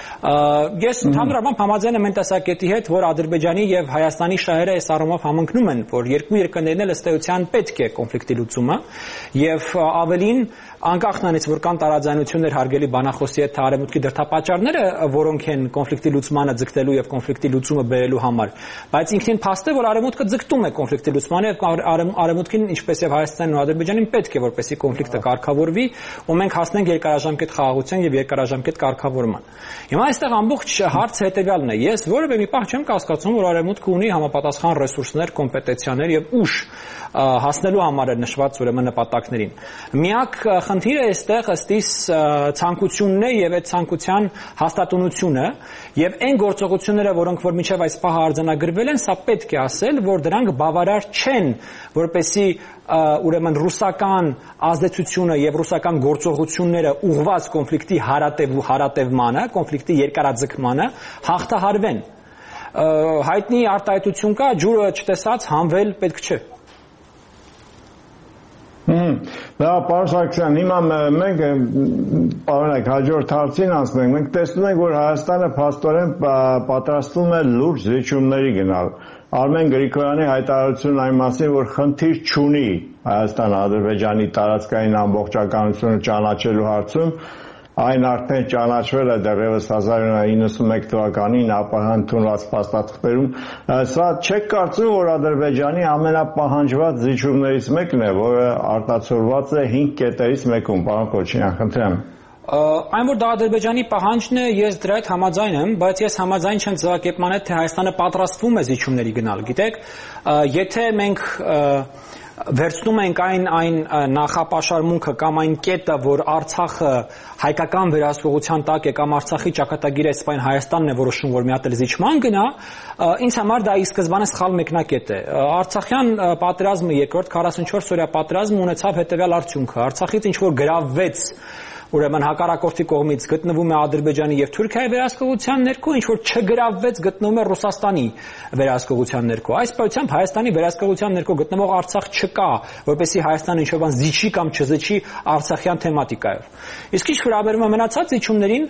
Ես ընդհանրապես համաձայն եմ այն տեսակետի հետ, որ Ադրբեջանի եւ Հայաստանի շահերը այս առումով համընկնում են, որ երկու երկրներն էլ ըստ էության պետք է կոնֆլիկտի լուծումը եւ ավելին անկախ նրանից որ կան տարաձայնություններ հարգելի բանախոսի հետ արևմուտքի դրդապատճառները, որոնք են կոնֆլիկտի լուծմանը ձգտելու եւ կոնֆլիկտի լուծումը բերելու համար, բայց ինքնին փաստ է, որ արևմուտքը ձգտում է կոնֆլիկտի լուծմանը եւ արևմուտքին ինչպես եւ Հայաստանին ու Ադրբեջանին պետք է որպեսզի կոնֆլիկտը կարգավորվի ու մենք հասնենք երկարաժամկետ խաղաղության եւ երկարաժամկետ կարգավորման։ Հիմա այստեղ ամբողջ հարցը հետեւյալն է. ես որևէ մի պահ չեմ կասկածում, որ արևմուտքը ունի համապատասխան ռեսուրսներ, կոմպետենցիաներ եւ ուժ հասնելու համար է նշված ուրեմն նպատակներին։ Միակ խնդիրը այստեղ ըստիս ցանկությունն է եւ այդ ցանկության հաստատունությունը եւ այն գործողությունները, որոնք որ մինչեւ այս պահը արձանագրվել են, սա պետք է ասել, որ դրանք բավարար չեն, որպեսզի ուրեմն ռուսական ազդեցությունը եւ ռուսական գործողությունները ուղղված կոնֆլիկտի հարատև ու հարատևմանը, կոնֆլիկտի երկարաձգմանը հաղթահարվեն։ Հայտնի արտահայտություն կա, ջուրը չտեսած հանվել պետք չէ։ Դա պարոն Սարգսյան, հիմա մենք պարոնակ հաջորդ հարցին անցնենք, մենք տեսնում ենք, որ Հայաստանը փաստորեն պատրաստվում է լուրջ զիջումների գնալ։ Արմեն Գրիգորյանի հայտարարությունն այն մասին, որ խնդիր չունի Հայաստան-Ադրբեջանի տարածքային ամբողջականությունը ճանաչելու հարցում, այն արդեն ճանաչվել է դեռևս հազար ինը հարյուր իննսունմեկ թվականին ԱՊՀ ընդունված փաստաթղթերում։ Սա չեք կարծում, որ Ադրբեջանի ամենապահանջված զիջումներից մեկն է, որը արտացոլված է հինգ կետերից մեկում, պարոն Քոչինյան, խնդրեմ։ Այն որ դա Ադրբեջանի պահանջն է, ես դրա հետ համաձայն եմ, բայց ես համաձայն չեմ ձևակերպման հետ, թե Հայաստանը պատրաստվում է զիջումների գնալ, գիտեք, եթե մենք վերցնում ենք այն այն նախապաշարմունքը կամ այն կետը, որ Արցախը հայկական վերահսկողության տակ է կամ Արցախի ճակատագիրը սպայն Հայաստանն է որոշում, որ մի հատ էլ զիջման գնա, ինձ համար դա ի սկզբանե սխալ մեկնակետ է։ Արցախյան պատերազմը, երկրորդ քառասունչորս օրյա պատերազմը ունեցավ հետևյալ արդյունքը. Արցախից ինչ որ գրավվեց, ուրեմն հակառակորդի կողմից գտնվում է Ադրբեջանի եւ Թուրքիայի վերահսկողության ներքո, ինչ որ չգրավվեց գտնվում է Ռուսաստանի վերահսկողության ներքո։ Այս պայությամբ Հայաստանի վերահսկողության ներքո գտնվող Արցախ չկա, որպեսզի Հայաստանը ինչ-որ բան զիջի կամ չզիջի արցախյան թեմատիկայով։ Իսկ ինչ վերաբերում է մնացած զիջումներին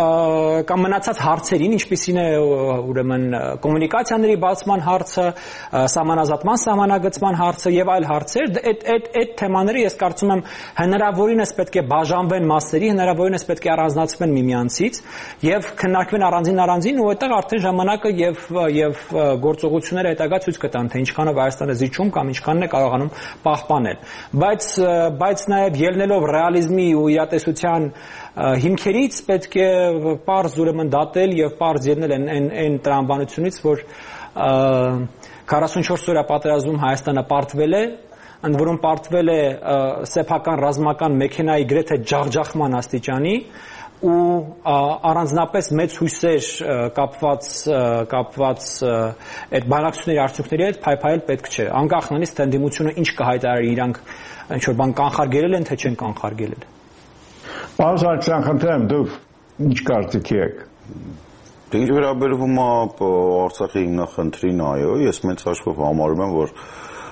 կամ մնացած հարցերին, ինչպիսին է ուրեմն կոմունիկացիաների բացման հարցը, սահմանազատման սահմանագծման հարցը եւ այլ հարցեր, այդ այդ այդ թեմաները ես կարծում եմ հնարավորինս պետք է բաժանվեն մասերի, հնարավորինս պետք է առանձնացվեն միմյանցից եւ քննարկվեն առանձին առանձին, ու այդտեղ արդեն ժամանակը եւ եւ գործողությունները հետագա ցույց կտան, թե ինչքանով Հայաստանը զիջում կամ ինչքանն է կարողանում պահպանել։ Բայց բայց նաեւ ելնելով ռեալիզմի ու իրատեսության հիմքերից պետք է պարզ ուրեմն դատել եւ պարզ ելնել այն այն այն տրամաբանությունից, որ քառասունչորս օրյա պատերազմում Հայաստանը պարտվել է, ընդ որում պարտվել է սեփական ռազմական մեքենայի գրեթե ջախջախման աստիճանի, ու առանձնապես մեծ հույսեր կապված կապված այդ բանակցությունների արդյունքների հետ փայփայել պետք չէ, անկախ նրանից թե ընդդիմությունը ինչ կհայտարարի, իրանք ինչ որ բան կանխարգելել են, թե չեն կանխարգելել։ Պարոն Սարգսյան, խնդրեմ, դուք ինչ կարծիքի եք։ Ինչ վերաբերվում է Արցախի հիմնախնդրին, այո, ես մեծ հաշվով համարում եմ, որ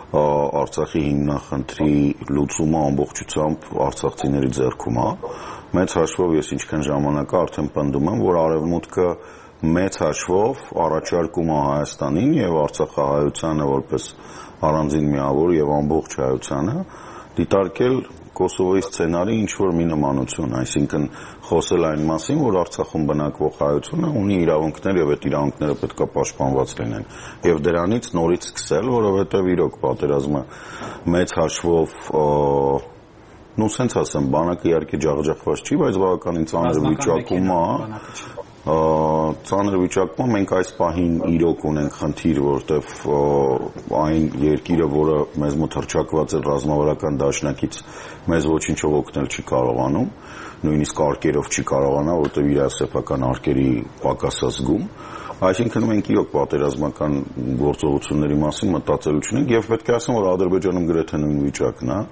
Արցախի հիմնախնդրի լուծումը ամբողջությամբ արցախցիների ձեռքում է։ Մեծ հաշվով ես ինչքան ժամանակ արդեն պնդում եմ, որ Արևմուտքը մեծ հաշվով առաջարկում է Հայաստանին եւ Արցախահայությանը որպես առանձին միավոր եւ ամբողջ հայությանը դիտարկել Կոսովոյի սցենարի ինչ-որ մի նմանություն, այսինքն խոսել այն մասին, որ Արցախում բնակվող հայությունը ունի իրավունքներ եւ այդ իրավունքները պետք է պաշտպանված լինեն։ Եվ դրանից նորից սկսել, որովհետեւ իրոք պատերազմը մեծ հաշվով նու սենց ասեմ, բանակը իհարկե ջախջախված չի, բայց բավականին ծանր վիճակում է, ծանր վիճակում մենք այս պահին իրոք ունենք խնդիր, որտեվ այն երկիրը, որը մեզ մոտ հռչակված է ռազմավարական դաշնակից, մեզ ոչինչով օգնել չի կարողանում, նույնիսկ արկերով չի կարողանա, որտեվ իր սեփական արկերի պակաս է զգում։ Այսինքն մենք իրոք պատերազմական գործողությունների մասին մտածելու չունենք եւ պետք է ասեմ, որ Ադրբեջանում գրեթե նույն վիճակն է։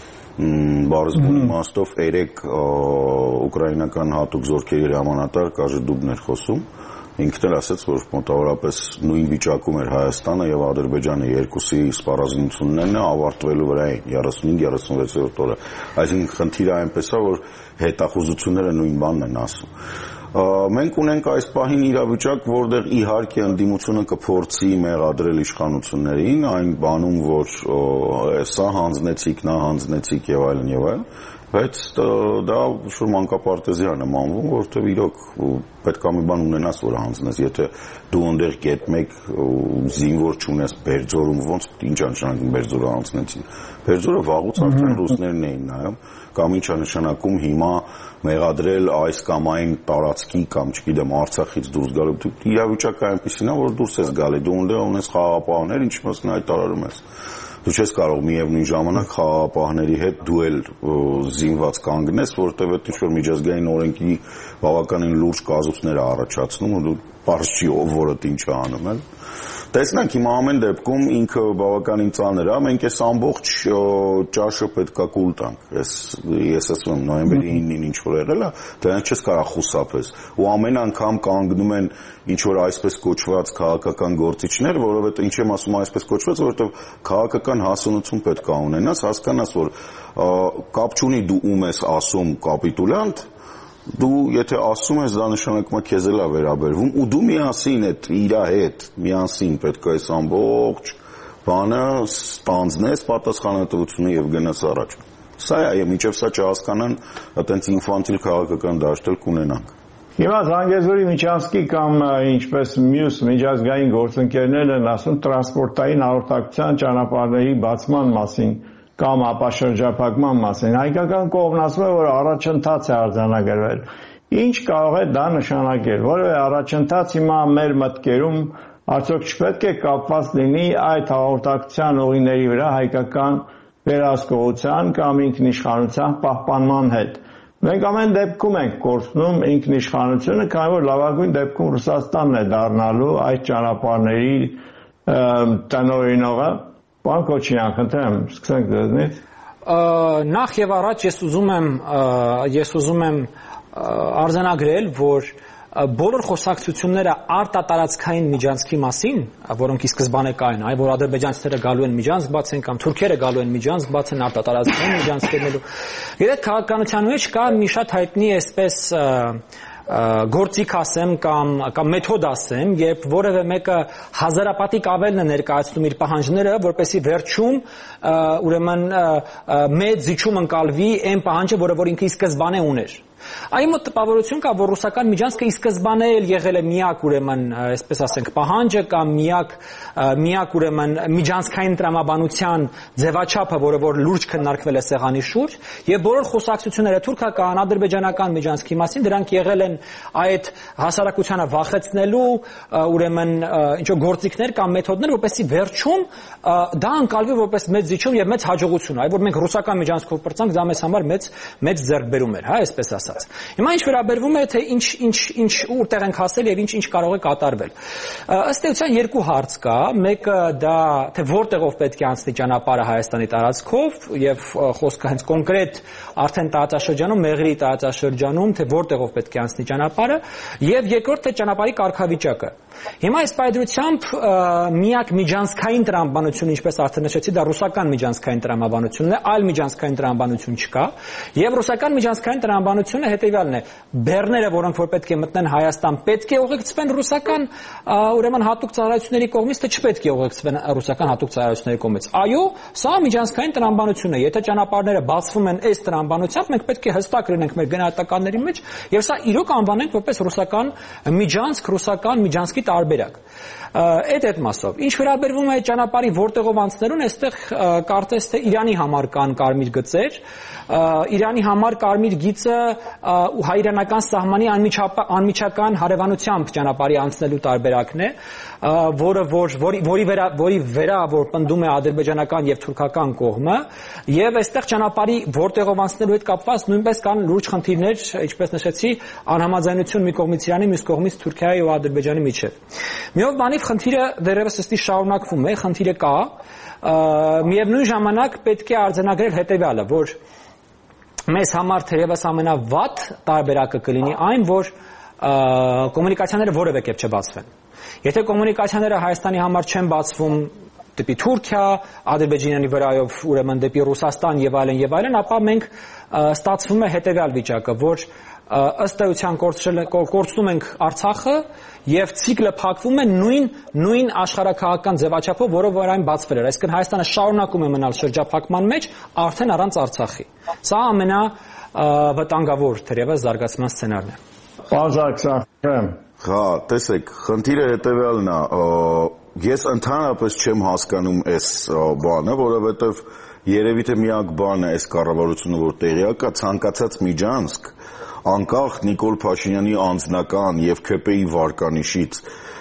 Բարձր իմաստով երեք ուկրաինական հատուկ զորքերի հրամանատար Կաժեդուբն էր խոսում, ինքն էլ ասաց, որ մոտավորապես նույն վիճակում էր Հայաստանը եւ Ադրբեջանը, երկուսի սպառազինություններն ավարտվելու վրա էին երեսունհինգ երեսունվեցերորդ օրը։ Այսինքն խնդիրը այնպես է, որ հետախուզությունները նույն բանն են ասում։ Մենք ունենք այս պահին իրավիճակ, որտեղ իհարկե ընդդիմությունը կփորձի մեղադրել իշխանություններին, այն բանում, որ սա հանձնեցիք, նա հանձնեցիք եւ այլն եւ այլն, բայց դա շուտ մանկապարտեզի է նմանվում, որովհետեւ իրոք պետք է մի բան ունենաս, որ հանձնես, եթե դու այնտեղ գետ մեկ զինվոր չունես Բերձորում, ոնց ինչ անշանակում Բերձորը հանձնեցին։ Բերձորը վաղուց արդեն ռուսներն էին նայում, կամ ինչ է նշանակում հիմա մեղադրել այս կամ այն տարածքի կամ չգիտեմ Արցախից դուրս գալու։ Իրավիճակը այնպեսին է, որ դուրս ես գալի, դու այնտեղ ունես խաղաղապահներ, ինչ մասն հայտարարում ես։ Դու չես կարող միևնույն ժամանակ խաղաղապահների հետ դու էլ զինված կանգնես, որտեղ այդ ինչ-որ միջազգային օրենքի բավականին լուրջ կազուցներ է առաջացնում, ու դու պարզ չի ով որը ինչ է անում, էլ։ Տեսնենք հիմա ամեն դեպքում ինքը բավականին ծանր է, մենք այս ամբողջ ճաշը պետքա կուլ տանք։ Ես ես ասում եմ նոյեմբերի իննին ինչ որ եղել է, դրանից չես կարող խուսափես։ Ու ամեն անգամ կանգնում են ինչ որ այսպես կոչված քաղաքական գործիչներ, որովհետեւ ինչ եմ ասում այսպես կոչված, որովհետեւ քաղաքական հասունություն պետքա ունենաս, հասկանաս, որ կապ չունի դու ում ես ասում կապիտուլյանտ, դու եթե ասում ես դա նշանակում է քեզ էլ է վերաբերվում ու դու միասին այդ իր հետ միասին պետք է այս ամբողջ բանը ստանձնես պատասխանատվությունը եւ գնաս առաջ։ Սա է, եւ մինչեւ սա չհասկանան, այտենց ինֆանտիլ քաղաքական դաշտել կունենանք։ Հիմա Զանգեզուրի Միչանսկի կամ ինչպես մյուս միջազգային գործընկերներն են ասում տրանսպորտային հաղորդակցության ճանապարհների բացման մասին կամ ապաշրջափակման մասին։ Հայկական կողմն ասում է, որ առաջընթաց է արձանագրվել։ Ինչ կարող է դա նշանակել, որովհետեւ առաջընթաց հիմա մեր մտքերում Արդյոք չպետք է կապված լինի այդ հաղորդակցության ուղիների վրա հայկական վերահսկողության կամ ինքնիշխանության պահպանման հետ։ Մենք ամեն դեպքում ենք կորցնում ինքնիշխանությունը, քանի որ լավագույն դեպքում Ռուսաստանն է դառնալու այդ ճանապարհների տնօրինողը։ Պարոն Քոչարյան, խնդրեմ, սկսենք ձեզնից։ Նախ եւ առաջ ես ուզում եմ ես ուզում եմ արձանագրել, որ բոլոր խոսակցությունները արտատարածքային միջանցքի մասին, որոնք ի սկզբանե կային, այ որ ադրբեջանցիները գալու են միջանցք բացեն կամ թուրքերը գալու են միջանցք բացեն արտատարածքային միջանցքերնելու, երեք քաղաքականության մեջ կա մի շատ հայտնի այսպես գործիք ասեմ կամ կամ մեթոդ ասեմ, երբ որևէ մեկը հազարապատիկ ավելն է ներկայացնում իր պահանջները, որպեսզի վերջում ուրեմն մեծ զիջում ընկալվի այն պահանջը, որը որ ինքը ի սկզբանե ուներ։ Այն մոտ տպավորություն կա, որ ռուսական միջանցքը ի սկզբանե էլ եղել է միակ ուրեմն, այսպես ասենք, պահանջը կամ միակ միակ ուրեմն միջանցքային տրամաբանության ձևաչափը, որը որ լուրջ քննարկվել է սեղանի շուրջ, եւ բոլոր խոսակցությունները թուրքական, ադրբեջանական միջանցքի մասին դրանք եղել են այդ հասարակությանը վախեցնելու ուրեմն ինչ որ գործիքներ կամ մեթոդներ, որպեսզի վերջում դա ընկալվի որպես մեծ զիջում եւ մեծ հաջողություն, այ որ մենք ռուսական միջանցքով պրծանք, դա մեզ համար մեծ մեծ ձեռքբերում էր, հա, այսպես ասած։ Հիմա ինչ վերաբերվում է թե ինչ ինչ ինչ ուտեղ ենք հասել եւ ինչ ինչ կարող է կատարվել։ Ըստ էության երկու հարց կա, մեկը դա թե որտեղով պետք է անցնի ճանապարհը Հայաստանի տարածքով եւ խոսքը հենց կոնկրետ արդեն տարածաշրջանում, Մեղրի տարածաշրջանում, թե որտեղով պետք է անցնի ճանապարհը, եւ երկրորդ թե ճանապարհի կարգավիճակը։ Հիմա այս պայծրությամբ միակ միջանցքային տրամաբանությունը, ինչպես արդեն նշեցի, դա ռուսական միջանցքային տրամաբանությունն է, այլ միջանցքային տրամաբանություն չկա, եւ ռուսական միջանցքային տրամաբանությունը հետեւյալն է. բեռները, որոնք որ պետք է մտնեն Հայաստան, պետք է ուղեկցվեն ռուսական ուրեմն հատուկ ծառայությունների կողմից, թե չպետք է ուղեկցվեն ռուսական հատուկ ծառայությունների կողմից։ Այո, սա միջանցքային տրամաբանություն է։ Եթե ճանապարհները բացվում են այս տրամաբանությամբ, մենք պետք է հստակ լինենք մեր գնահատականների մեջ եւ սա իրոք անվանենք որպես ռուսական միջանցք, ռուսական միջանցքի տարբերակ։ Այդ այդ մասով։ Ինչ վերաբերվում է ճանապարհի որտեղով անցնելուն, այստեղ կարծես թե Իրանի համար կան կարմիր գծեր, Իրանի համար կարմիր գիծը հայ-իրանական սահմանի անմիջական հարևանությամբ ճանապարհի անցնելու տարբերակն է, որը որ որի վրա որի վրա որ պնդում է ադրբեջանական եւ թուրքական կողմը, եւ այստեղ ճանապարհի որտեղով անցնելու հետ կապված նույնպես կան լուրջ խնդիրներ, ինչպես նշեցի, անհամաձայնություն մի կողմից Իրանի, մյուս կողմից Թուրքիայի ու Ադրբեջանի միջեւ։ Միով բանիվ խնդիրը դեռևս ըստի շարունակվում է, խնդիրը կա, միևնույն ժամանակ պետք է արձանագրել հետեւյալը, որ մեզ համար թերևս ամենավատ տարբերակը կլինի այն, որ կոմունիկացիաները որևէ կերպ չբացվեն։ Եթե կոմունիկացիաները Հայաստանի համար չեն բացվում դեպի Թուրքիա, Ադրբեջանի վրայով ուրեմն դեպի Ռուսաստան եւ այլն եւ այլն, ապա մենք ստացվում է հետեւյալ վիճակը, որ ըստ էության կորցնում ենք Արցախը եւ ցիկլը փակվում է նույն նույն աշխարհակահաղական ձևաչափով, որով որ այն բացվել էր։ Այսինքն Հայաստանը շարունակում է մնալ շրջափակման մեջ արդեն առանց Արցախի։ Սա ամենա վտանգավոր թերևս զարգացման սցենարն է։ Պարոն Սարգսյան, հա, տեսեք, խնդիրը հետեւյալն է, ես ընդհանրապես չեմ հասկանում այս բանը, որովհետեւ երևի թե միակ բանը այս կառավարությունը որ տեղյակ է, ցանկացած միջանցք անկախ Նիկոլ Փաշինյանի անձնական եւ Ք П Ի վարկանիշից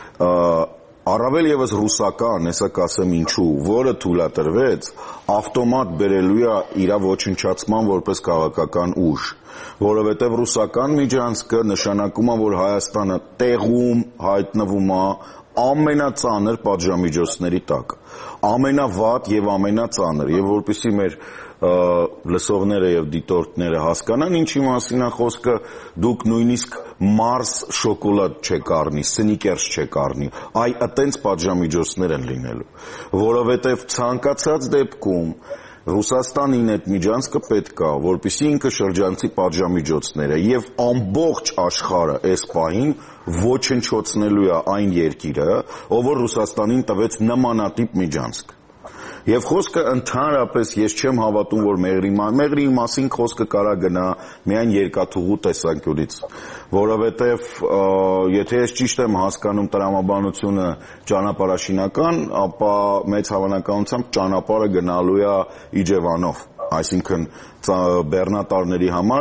առավել եւս ռուսական, հեսա կասեմ ինչու, որը թույլատրվեց, ավտոմատ բերելու է իր ոչնչացման որպես քաղաքական ուժ, որովհետեւ ռուսական միջանցքը նշանակում է, որ Հայաստանը տեղում հայտնվում է ամենածանր պատժամիջոցների տակ, ամենավատ եւ ամենածանր, եւ որպեսզի մեր լսողները եւ դիտորդները հասկանան ինչի մասին է խոսքը, դուք նույնիսկ Մարս շոկոլադ չեք առնի, սնիկերս չեք առնի, այ այտենց պատժամիջոցներ են լինելու, որովհետեւ ցանկացած դեպքում Ռուսաստանին այդ միջանցքը պետք է, որպեսզի ինքը շրջանցի պատժամիջոցները եւ ամբողջ աշխարհը այս պահին ոչնչացնելու է այն երկիրը, ով որ Ռուսաստանին տվեց նմանատիպ միջանցք։ Եվ խոսքը ընդհանրապես ես չեմ հավատում, որ Մեղրի Մեղրի մասին խոսքը կարա գնա միայն երկաթուղու տեսանկյունից, որովհետև եթե ես ճիշտ եմ հասկանում տրամաբանությունը ճանապարհաշինական, ապա մեծ հավանականությամբ ճանապարհը գնալու է Իջևանով, այսինքն բեռնատարների համար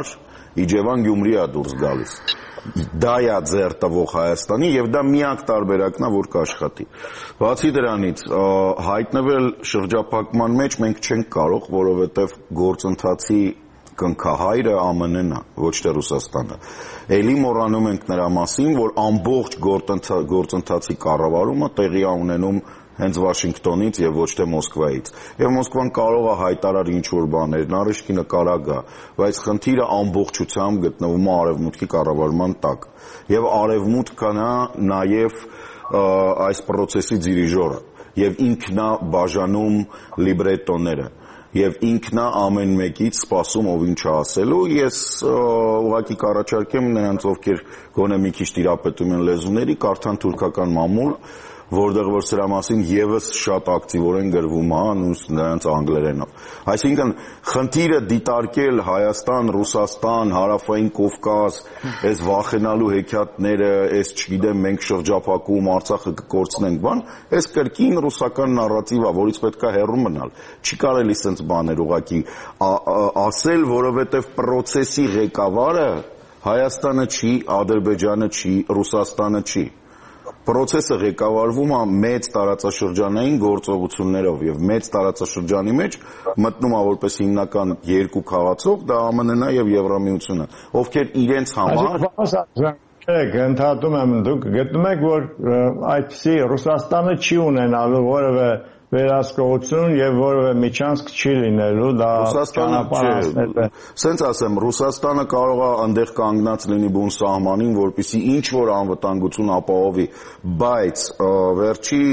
Իջևան Գյումրի է դուրս գալիս։ Դա է ձեռ տվող Հայաստանի եւ դա միակ տարբերակն է, որ կաշխատի։ Բացի դրանից, հայտնվել շրջափակման մեջ մենք չենք կարող, որովհետեւ գործընթացի կնքահայրը Α M N-ն է, ոչ թե Ռուսաստանը։ Էլի մոռանում ենք նրա մասին, որ ամբողջ գործընթացի կառավարումը տեղի է ունենում հենց Վաշինգտոնից եւ ոչ թե Մոսկվայից։ Եվ Մոսկվան կարող է հայտարար ինչ-որ բաներ, Նարեշկինը կարա գա, բայց խնդիրը ամբողջությամբ գտնվում է արևմուտքի կառավարման տակ։ Եվ արևմուտքն է նաեւ այս process-ի դիրիժորը, եւ ինքն է բաժանում լիբրետոները, եւ ինքն է ամեն մեկից սպասում ով ինչ ասելու։ Ես ուղղակի կառաջարկեմ նրանց, ովքեր գոնե մի քիչ տիրապետում են լեզուների, կարդան թուրքական մամուլ, որտեղ որ սրա մասին եւս շատ ակտիվորեն գրվում է նրանց անգլերենով։ Այսինքն խնդիրը դիտարկել Հայաստան, Ռուսաստան, Հարավային Կովկաս, այս վախենալու հեքիաթները, այս չգիտեմ մենք շրջափակում, Արցախը կկորցնենք, բան, այս կրկին ռուսական նարատիվ է, որից պետք է հեռու մնալ։ Չի կարելի սենց բաներ ուղղակի ասել, որովհետեւ process-ի ղեկավարը Հայաստանը չի, Ադրբեջանը չի, Ռուսաստանը չի։ Process-ը ղեկավարվում է մեծ տարածաշրջանային գործողություններով եւ մեծ տարածաշրջանի մեջ մտնում է որպես հիմնական երկու քաղաքացող, դա Α M N-ն է եւ Եվրամիությունը, ովքեր իրենց համար Եք, ընդհատում եմ, դուք գտնում եք, որ այդպիսի Ռուսաստանը չի ունենալու որևէ վերահսկողություն եւ որևէ միջանցք չի լինելու, դա ճանապարհացնել է։ Սենց ասեմ, Ռուսաստանը կարող է այնտեղ կանգնած լինի բուն սահմանին, որպեսզի ինչ որ անվտանգություն ապահովի, բայց վերջի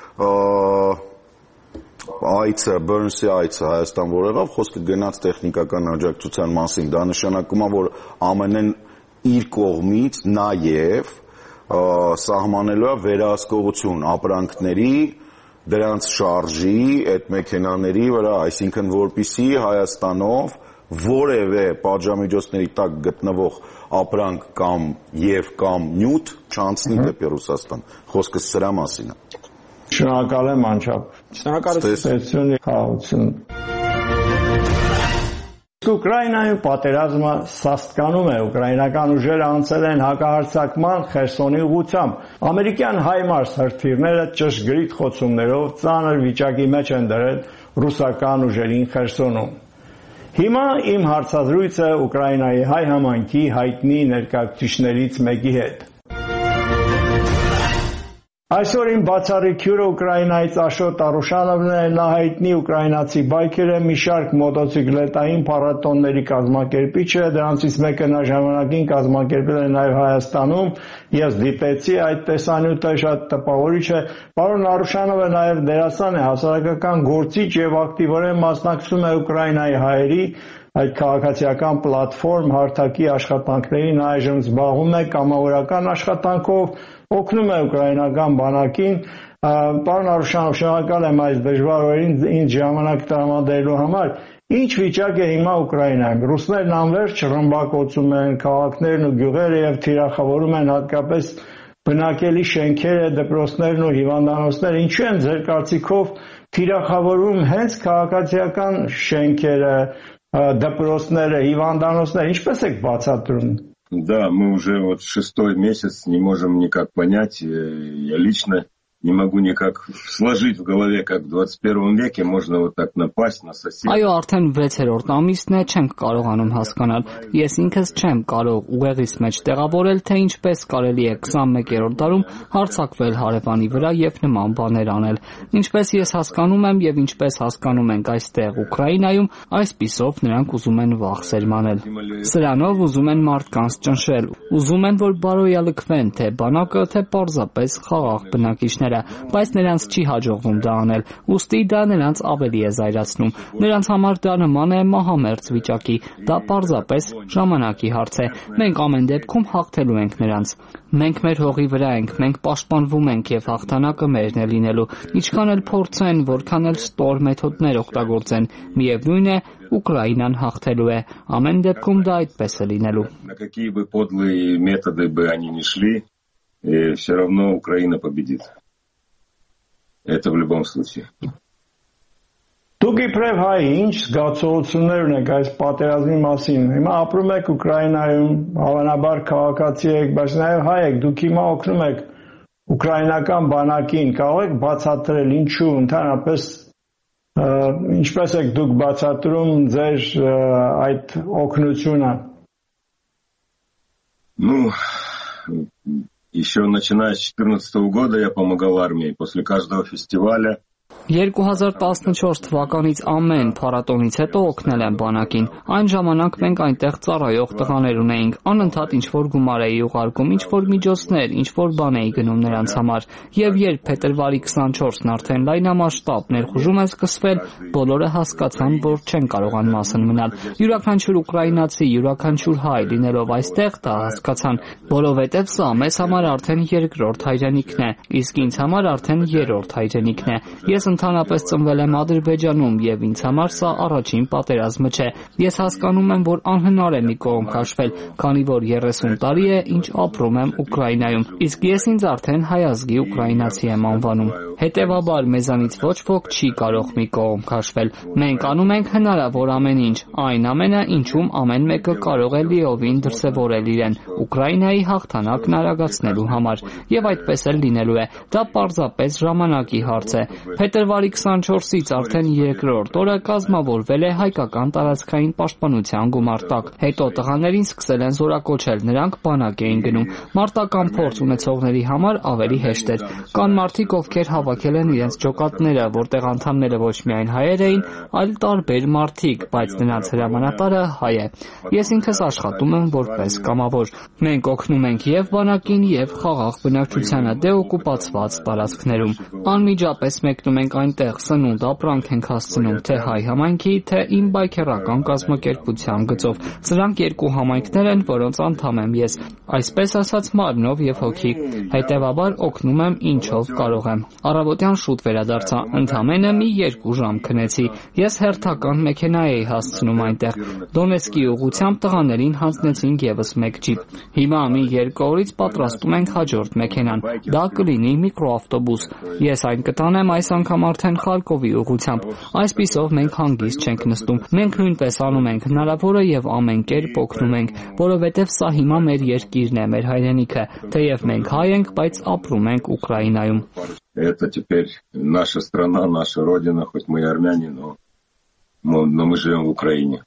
այցը, Բերնսի այցը Հայաստան որ եղավ, խոսքը գնաց տեխնիկական աջակցության մասին, դա նշանակում է, որ Α M N-ն իր կողմից նաեւ սահմանելու է վերահսկողություն ապրանքների, դրանց շարժի, այդ մեքենաների վրա, այսինքն որպեսզի Հայաստանով որևէ պատժամիջոցների տակ գտնվող ապրանք կամ եւ կամ նյութ չանցնի դեպի Ռուսաստան։ Խոսքը սրա մասին է։ Շնորհակալ եմ անչափ։ Շնորհակալություն։ Խաղաղություն։ Ուկրաինայում պատերազմը սաստկանում է, ուկրաինական ուժերը անցել են հակահարձակման Խերսոնի ուղղությամբ։ Ամերիկյան հայմարս հրթիռները ճշգրիտ խոցումներով ծանր վիճակի մեջ են դրել ռուսական ուժերին Խերսոնում։ Հիմա իմ հարցազրույցը Ուկրաինայի հայ համայնքի հայտնի ներկայացուցիչներից մեկի հետ։ Այսօր իմ բացառիկ հյուրը Ուկրաինայից Աշոտ Արուշանովն է, նա հայտնի ուկրաինացի բայքեր է, մի շարք մոտոցիկլետային փառատոների կազմակերպիչ է, դրանցից մեկը նա ժամանակին կազմակերպել է նաև Հայաստանում, ես դիտեցի այդ տեսանյութը, շատ տպավորիչ է։ Պարոն Արուշանովը նաև դերասան է, հասարակական գործիչ եւ ակտիվորեն մասնակցում է Ուկրաինայի հայերի այդ քաղաքացիական պլատֆորմ հարթակի աշխատանքներին, այժմ զբաղվում է կամավորական աշխատանքով, օգնում է ուկրաինական բանակին։ Պարոն Արուշանով, շնորհակալ եմ այս դժվար օրերին ինձ ժամանակ տրամադրելու համար։ Ինչ վիճակ է հիմա Ուկրաինայում։ Ռուսներն անverջ ռմբակոծում են քաղաքներն ու գյուղերը եւ թիրախավորում են հատկապես բնակելի շենքերը, դպրոցներն ու հիվանդանոցները։ Ինչու են ձեր կարծիքով թիրախավորում հենց քաղաքացիական շենքերը, դպրոցները, հիվանդանոցները, ինչպես եք բացատրում։ Да, мы уже вот шестой месяц не можем никак понять, я лично не могу никак сложить в голове, как в двадцать первом веке можно вот так напасть на соседа. Այո, արդեն վեցերորդ ամիսն է, չենք կարողանում հասկանալ։ Ես ինքս չեմ կարող ուղեղիս մեջ տեղավորել, թե ինչպես կարելի է քսանմեկերորդ դարում հարձակվել հարևանի վրա եւ նման բաներ անել։ Ինչպես ես հասկանում եմ եւ ինչպես հասկանում ենք այստեղ Ուկրաինայում, այսպիսով նրանք ուզում են վախ սերմանել։ Սրանով ուզում են մարդկանց ճնշել, ուզում են, որ բարոյալքվեն թե բանակը, թե պարզապես խաղաղ բնակիչներ, բայց նրանց չի հաջողվում դա անել, ուստի դա նրանց ավելի է զայրացնում։ Նրանց համար դա նման է մահամերձ վիճակի, դա պարզապես ժամանակի հարց է։ Մենք ամեն դեպքում հաղթելու ենք նրանց։ Մենք մեր հողի վրա ենք, մենք պաշտպանվում ենք եւ հաղթանակը մերն է լինելու։ Ինչքան էլ փորձեն, որքան էլ ստոր մեթոդներ օգտագործեն, միևնույն է, Ուկրաինան հաղթելու է։ Ամեն դեպքում դա այդպես է լինելու։ На какие бы подлые методы бы они ни шли, все равно Украина победит. Это в любом случае. Դուք իբրև հայ ինչ զգացողություններ ունեք այս պատերազմի մասին։ Հիմա ապրում եք Ուկրաինայում, հավանաբար քաղաքացի եք, բայց նաև հայ եք, դուք հիմա օգնում եք ուկրաինական բանակին, կարող եք բացատրել ինչու ընդհանրապես ինչպես եք դուք բացատրում ձեր այդ օգնությունը։ Ну, еще начиная с две тысячи четырнадцатого года я помогал армии после каждого фестиваля. երկու հազար տասնչորս թվականից ամեն փառատոնից հետո օգնել եմ բանակին։ Այն ժամանակ մենք այնտեղ ծառայող տղաներ ունեինք, անընդհատ ինչ-որ գումար էի ուղարկում, ինչ-որ միջոցներ, ինչ-որ բան էի գնում նրանց համար։ Եվ երբ փետրվարի քսանչորսն արդեն լայնամասշտաբ ներխուժում է սկսվել, բոլորը հասկացան, որ չեն կարող անմասն մնալ։ Յուրաքանչյուր ուկրաինացի, յուրաքանչյուր հայ լինելով այստեղ դա հասկացան, որովհետև սա մեզ համար արդեն երկրորդ հայրենիքն է, իսկ ինձ համար արդեն երրորդ հայրենիքն է։ Ես ընդհանրապես ծնվել եմ Ադրբեջանում եւ ինձ համար սա առաջին պատերազմը չէ։ Ես հասկանում եմ, որ անհնար է մի կողմ քաշվել, քանի որ երեսուն տարի է, ինչ ապրում եմ Ուկրաինայում, իսկ ես ինձ արդեն հայազգի ուկրաինացի եմ անվանում։ Հետևաբար մեզանից ոչ ոք չի կարող մի կողմ քաշվել։ Մենք անում ենք հնարավոր ամեն ինչ, այն ամենը, ինչում ամեն մեկը կարող է լիովին դրսևորել իրեն Ուկրաինայի հաղթանակն արագացնելու համար, եւ այդպես էլ լինելու է։ Դա պարզապես ժամանակի հարց է։ Փետրվարի քսանչորսից արդեն երկրորդ օրը կազմավորվել է հայկական տարածքային պաշտպանության գումարտակ։ Հետո տղաներին սկսել են զորակոչել, նրանք բանակ էին գնում։ Մարտական փորձ ունեցողների համար ավելի հեշտ էր։ Կան մարդիկ, ովքեր հավաքել են իրենց ջոկատները, որտեղ անդամները ոչ միայն հայեր էին, այլ տարբեր մարդիկ, բայց նրանց հրամանատարը հայ է։ Ես ինքս աշխատում եմ որպես կամավոր։ Մենք օգնում ենք եւ բանակին, եւ խաղաղ բնակչությանը դեօկուպացված տարածքներում։ Անմիջապես մեկնում ենք այնտեղ սնունդ ապրանք ենք հասցնում թե հայ համայնքի, թե իմ բայքերական կազմակերպության գծով։ Սրանք երկու համայնքներ են, որոնց անդամ եմ ես, այսպես ասած մարմնով եւ հոգի։ Հետևաբար օգնում եմ ինչով կարող եմ։ Առավոտյան շուտ վերադարձա, ընդամենը մի երկու ժամ քնեցի։ Ես հերթական մեքենա էի հասցնում այնտեղ։ Դոնեցկի ուղղությամբ տղաներին հանձնեցինք եւս մեկ ջիպ։ Հիմա մի երկու օրից պատրաստում ենք հաջորդ մեքենան։ Դա կլինի միկրոավտոբուս։ Ես այն կտանեմ այս անգամ արդեն Խարկովի ուղղությամբ։ Այսպիսով մենք հանգիստ չենք նստում։ Մենք նույնպես անում ենք հնարավորը եւ ամեն կերպ օգնում ենք, որովհետեւ սա հիմա մեր երկիրն է, մեր հայրենիքը, թեև մենք հայ ենք, բայց ապրում ենք Ուկրաինայում։ Это теперь наша страна, наша родина, хоть мы и армяне, но но мы живем в Украине.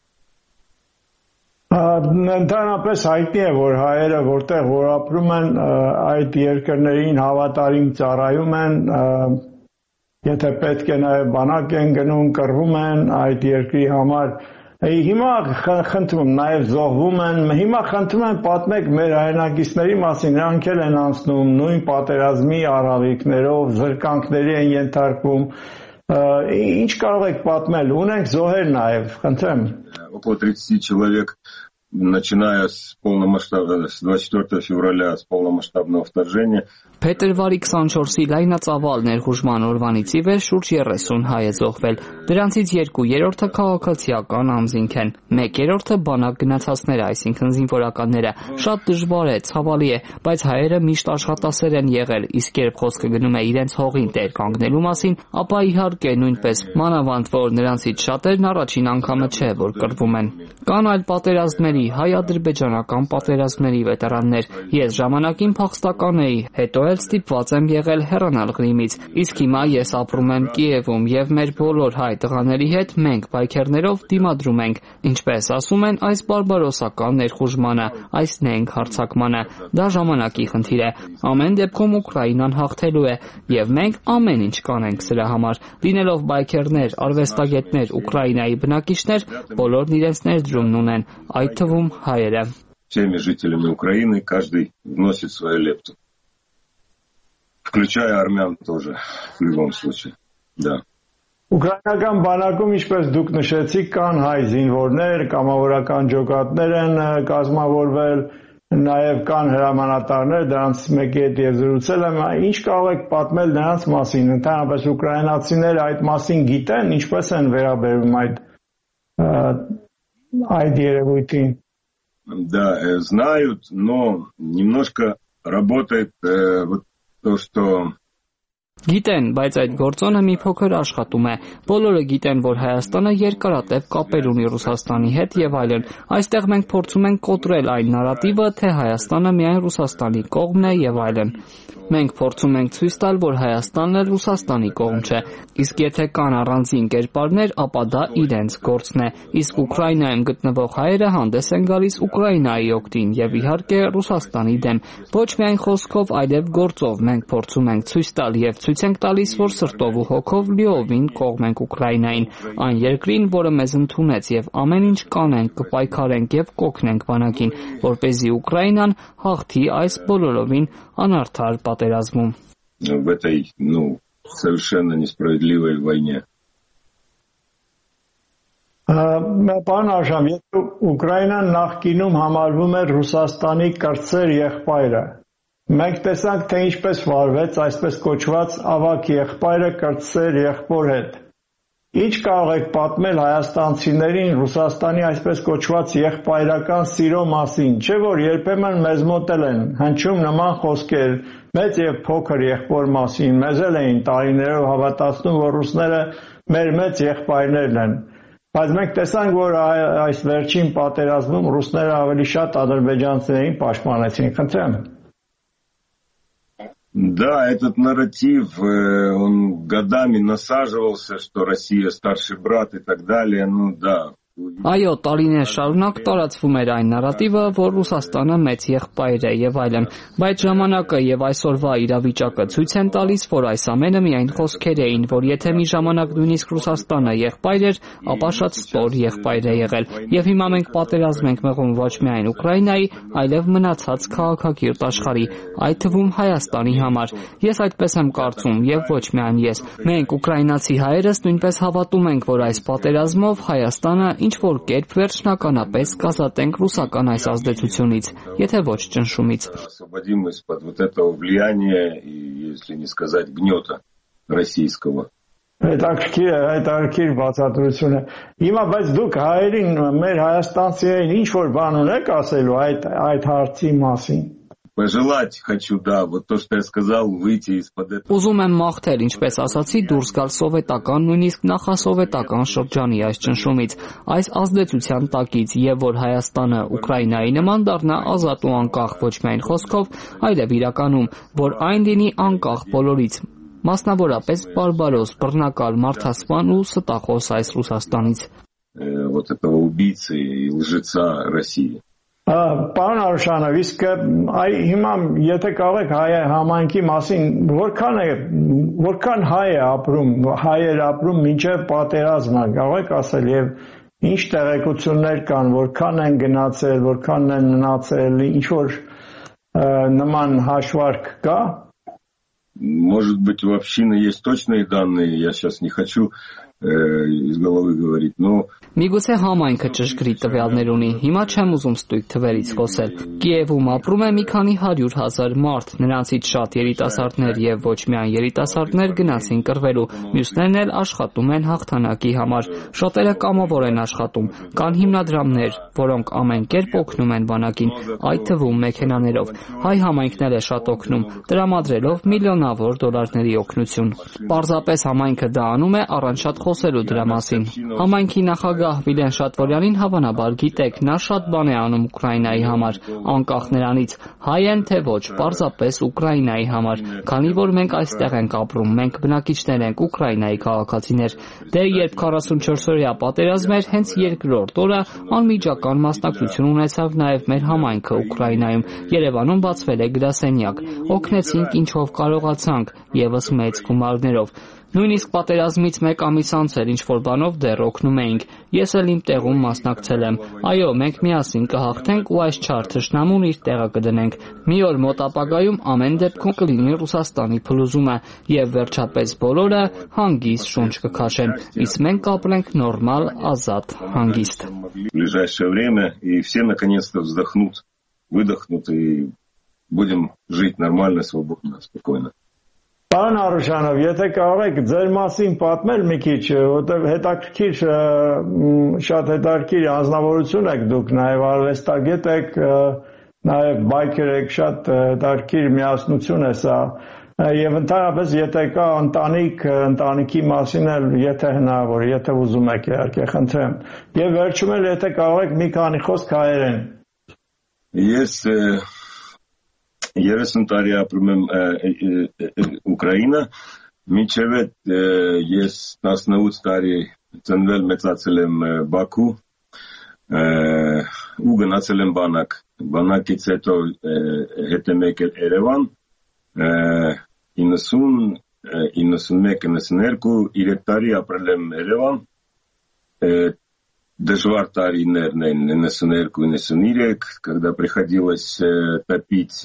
Ընդհանրապես հայտնի է, որ հայերը որտեղ որ ապրում են, այդ երկրներին հավատարիմ ծառայում են, եթե պետք է նաև բանակ են գնում, կռվում են այդ երկրի համար։ Հիմա խնդրում նաև զոհվում են, հիմա խնդրում են պատմեք մեր հայրենակիցների մասին, նրանք էլ են անցնում նույն պատերազմի առավիկներով, զրկանքների են ենթարկվում։ Ինչ կարող եք պատմել, ունենք զոհեր նաև, խնդրեմ։ Около тридцати человек, начиная с полномасштабного, с двадцать четвёртого февраля, с полномасштабного вторжения. Փետրվարի քսանչորսի լայնածավալ ներխուժման օրվանից ի վեր շուրջ երեսուն հայ է զոհվել։ Դրանցից երկու երրորդը քաղաքացիական անձինք են։ Մեկ երրորդը բանակ գնացածները, այսինքն զինվորականները։ Շատ դժվար է, ցավալի է, բայց հայերը միշտ աշխատասեր են եղել, իսկ երբ խոսքը գնում է իրենց հողին տեր կանգնելու մասին, ապա իհարկե նույնպես, մանավանդ որ նրանցից շատերն առաջին անգամը չէ, որ կռվում են։ Կան այլ պատերազմների, հայ-ադրբեջանական պատերազմների վետերաններ։ Ես ժամանակին փախստական էի, հետո էլ ստիպված եմ եղել հեռանալ Ղրիմից, իսկ հիմա ես ապրում եմ Կիևում եւ մեր բոլոր հայ տղաների հետ մենք բայքերներով դիմադրում ենք, ինչպես ասում են, այս բարբարոսական ներխուժմանը, այս նենք հարձակմանը։ Դա ժամանակի խնդիր է։ Ամեն դեպքում Ուկրաինան հաղթելու է եւ մենք ամեն ինչ կանենք սրա համար։ Լինելով բայքերներ, արվեստագետներ, Ուկրաինայի բնակիչներ, բոլորն իրենց ներդրումն ունեն, այդ թվում հայերը։ Всеми жителями Украины каждый вносит свою лепту. Включая армян тоже, в любом случае, да. Ուկրաինական բանակում, ինչպես դուք նշեցիք, կան հայ զինվորներ, կամավորական ջոկատներ են կազմավորվել, նաև կան հրամանատարներ, դրանց մեկի հետ ես զրուցել եմ, ինչ կարող եք պատմել նրանց մասին, ընդհանրապես ուկրաինացիները այդ մասին գիտեն, ինչպես են վերաբերվում այդ այդ երևույթին։ Да, знают, но немножко работает э, вот то, что Գիտեն, բայց այդ գործոնը մի փոքր աշխատում է։ Բոլորը գիտեն, որ Հայաստանը երկարատև կապեր ունի Ռուսաստանի հետ եւ այլն։ Այստեղ մենք փորձում ենք կոտրել այն նարատիվը, թե Հայաստանը միայն Ռուսաստանի կողմն է եւ այլն։ Մենք փորձում ենք ցույց տալ, որ Հայաստանն էլ Ռուսաստանի կողմ չէ։ Իսկ եթե կան առանձին կերպարներ, ապա դա իրենց գործն է։ Իսկ Ուկրաինայում գտնվող հայերը հանդես են գալիս Ուկրաինայի օգտին եւ իհարկե Ռուսաստանի դեմ։ Ոչ միայն խոսքով, այլև գործով մենք փորձում ենք ցույց տալ եւ ցույց ենք տալիս, որ սրտով ու հոգով լիովին կողմ ենք Ուկրաինային, այն երկրին, որը մեզ ընդունեց եւ ամեն ինչ կանենք, կպայքարենք եւ կօգնենք բանակին, որպեսզի Ուկրաինան հաղթի այս բոլորովին անարդար պատերազմում։ В этой, ну, совершенно несправедливой войне. Պարոն Արժան, եթե Ուկրաինան նախկինում համարվում էր Ռուսաստանի կրտսեր եղբայրը, մենք տեսանք, թե ինչպես վարվեց այսպես կոչված ավագ եղբայրը կրտսեր եղբոր հետ։ Ինչ կարող եք պատմել հայաստանցիներին Ռուսաստանի այսպես կոչված եղբայրական սիրո մասին, չէ՞ որ երբեմն մեզ մոտել են հնչում նման խոսքեր մեծ եւ փոքր եղբոր մասին, մեզ էլ էին տարիներով հավատացնում, որ ռուսները մեր մեծ եղբայրներն են, բայց մենք տեսանք, որ այս վերջին պատերազմում ռուսները ավելի շատ ադրբեջանցիներին պաշտպանեցին, խնդրեմ։ Да, этот нарратив, он годами насаживался, что Россия старший брат и так далее, ну да. Այո, տարիներ շարունակ տարածվում էր այն նարատիվը, որ Ռուսաստանը մեծ եղբայր է եւ այլն, բայց ժամանակը եւ այսօրվա իրավիճակը ցույց են տալիս, որ այս ամենը միայն խոսքեր էին, որ եթե մի ժամանակ նույնիսկ Ռուսաստանը եղբայր էր, ապա շատ ստոր եղբայր է եղել, եւ հիմա մենք պատերազմ ենք մղում ոչ միայն Ուկրաինայի, այլև մնացած քաղաքակիրթ աշխարհի, այդ թվում Հայաստանի համար։ Ես այդպես եմ կարծում եւ ոչ միայն ես։ Մենք ուկրաինացի հայերս նույնպես հավատում ենք, որ այս պատերազմով Հայաստանը ինչ-որ կերպ վերջնականապես կազատենք ռուսական այս ազդեցությունից, եթե ոչ ճնշումից։ Освободим из-под вот этого влияния и, если не сказать, гнета российского. Հետաքրքիր է, հետաքրքիր բացատրություն է։ Հիմա բայց դուք հայերին, մեր հայաստանցիներին ինչ-որ բան ունեք ասելու այդ այդ հարցի մասին։ Пожелать хочу, да, вот то, что я сказал, выйти из-под этого. Ուզում եմ մաղթել, ինչպես ասացի, դուրս գալ սովետական, նույնիսկ նախասովետական շրջանի այս ճնշումից, այս ազդեցության տակից եւ որ Հայաստանը Ուկրաինայի նման դառնա ազատ ու անկախ ոչ միայն խոսքով, այլև իրականում, որ այն լինի անկախ բոլորից, մասնավորապես բարբարոս, բռնակալ, մարդասպան ու ստախոս այս Ռուսաստանից։ Вот этого убийцы и лжеца России. Պարոն Արուշանով, իսկ այ հիմա եթե կարող եք հայ համայնքի մասին որքան է որքան հայ է ապրում, հայեր ապրում մինչև պատերազմը, կարող եք ասել եւ ինչ տեղեկություններ կան, որքան են գնացել, որքան են մնացել, ինչ որ նման հաշվարկ կա։ Может быть, у общины есть точные данные, я сейчас не хочу из головы говорить, но Միգուցե համայնքը ճշգրիտ տվյալներ ունի, հիմա չեմ ուզում ստույգ թվերից խոսել։ Կիևում ապրում է մի քանի հարյուր հազար մարդ, նրանցից շատ երիտասարդներ եւ ոչ միայն երիտասարդներ գնացին կռվելու, մյուսներն էլ աշխատում են հաղթանակի համար, շատերը կամավոր են աշխատում, կան հիմնադրամներ, որոնք ամեն կերպ օգնում են բանակին, այդ թվում մեքենաներով։ Հայ համայնքն էլ է շատ օգնում, տրամադրելով միլիոնավոր դոլարների օգնություն։ Պարզապես համայնքը դա անում է առանց շատ խոսելու դրա մասին։ Համայնքի նախագահ Վիլեն Շատվորյանին հավանաբար գիտեք, նա շատ բան է անում Ուկրաինայի համար, անկախ նրանից հայ են թե ոչ, պարզապես Ուկրաինայի համար, քանի որ մենք այստեղ ենք ապրում, մենք բնակիչներ ենք, Ուկրաինայի քաղաքացիներ։ Դե երբ քառասունչորսօրյա պատերազմ էր, հենց երկրորդ օրը անմիջական մասնակցություն ունեցավ նաև մեր համայնքը Ուկրաինայում։ Երևանում բացվել է գրասենյակ։ Օգնեցինք ինչով կարողացանք, եւս մեծ գումարներով։ Նույնիսկ պատերազմից մեկ ամիս անց էր ինչ-որ բանով դեռ օգնում էինք։ Ես էլ իմ տեղում մասնակցել եմ։ Այո, մենք միասին կհաղթենք ու այս չար թշնամուն իր տեղը կդնենք։ Մի օր մոտ ապագայում ամեն դեպքում կլինի Ռուսաստանի փլուզումը եւ վերջապես բոլորը հանգիստ շունչ կքաշեն, իսկ մենք կապրենք նորմալ, ազատ, հանգիստ։ В ближайшее время и все наконец-то вздохнут, выдохнут и будем жить нормально, свободно, спокойно. Պարոն Արուշանով, եթե կարող եք ձեր մասին պատմել մի քիչ, որտեղ հետաքրքիր շատ հետաքրքիր անձնավորություն եք դուք, նաև արվեստագետ եք, նաև բայքեր եք, շատ հետաքրքիր միասնություն է սա։ Եվ ընդհանրապես եթե կա ընտանիք, ընտանիքի մասին էլ եթե հնարավոր, եթե ուզում եք իհարկե խնդրեմ։ Եվ վերջում էլ եթե կարող եք մի քանի խոսք հայերեն։ Ես երեսուն տարի ապրում եմ Ուկրաինա, մինչև այդ ես տասնութ տարի ծնվել մեծացել եմ Բաքու, ու գնացել եմ բանակ։ Բանակից հետո հետ եմ եկել Երևան, իննսուն, իննսունմեկ, իննսուներկու, երեք տարի ապրել եմ Երևան, дождвар տարիներն են իննսուներկու, իննսունիրեք, когда приходилось топить,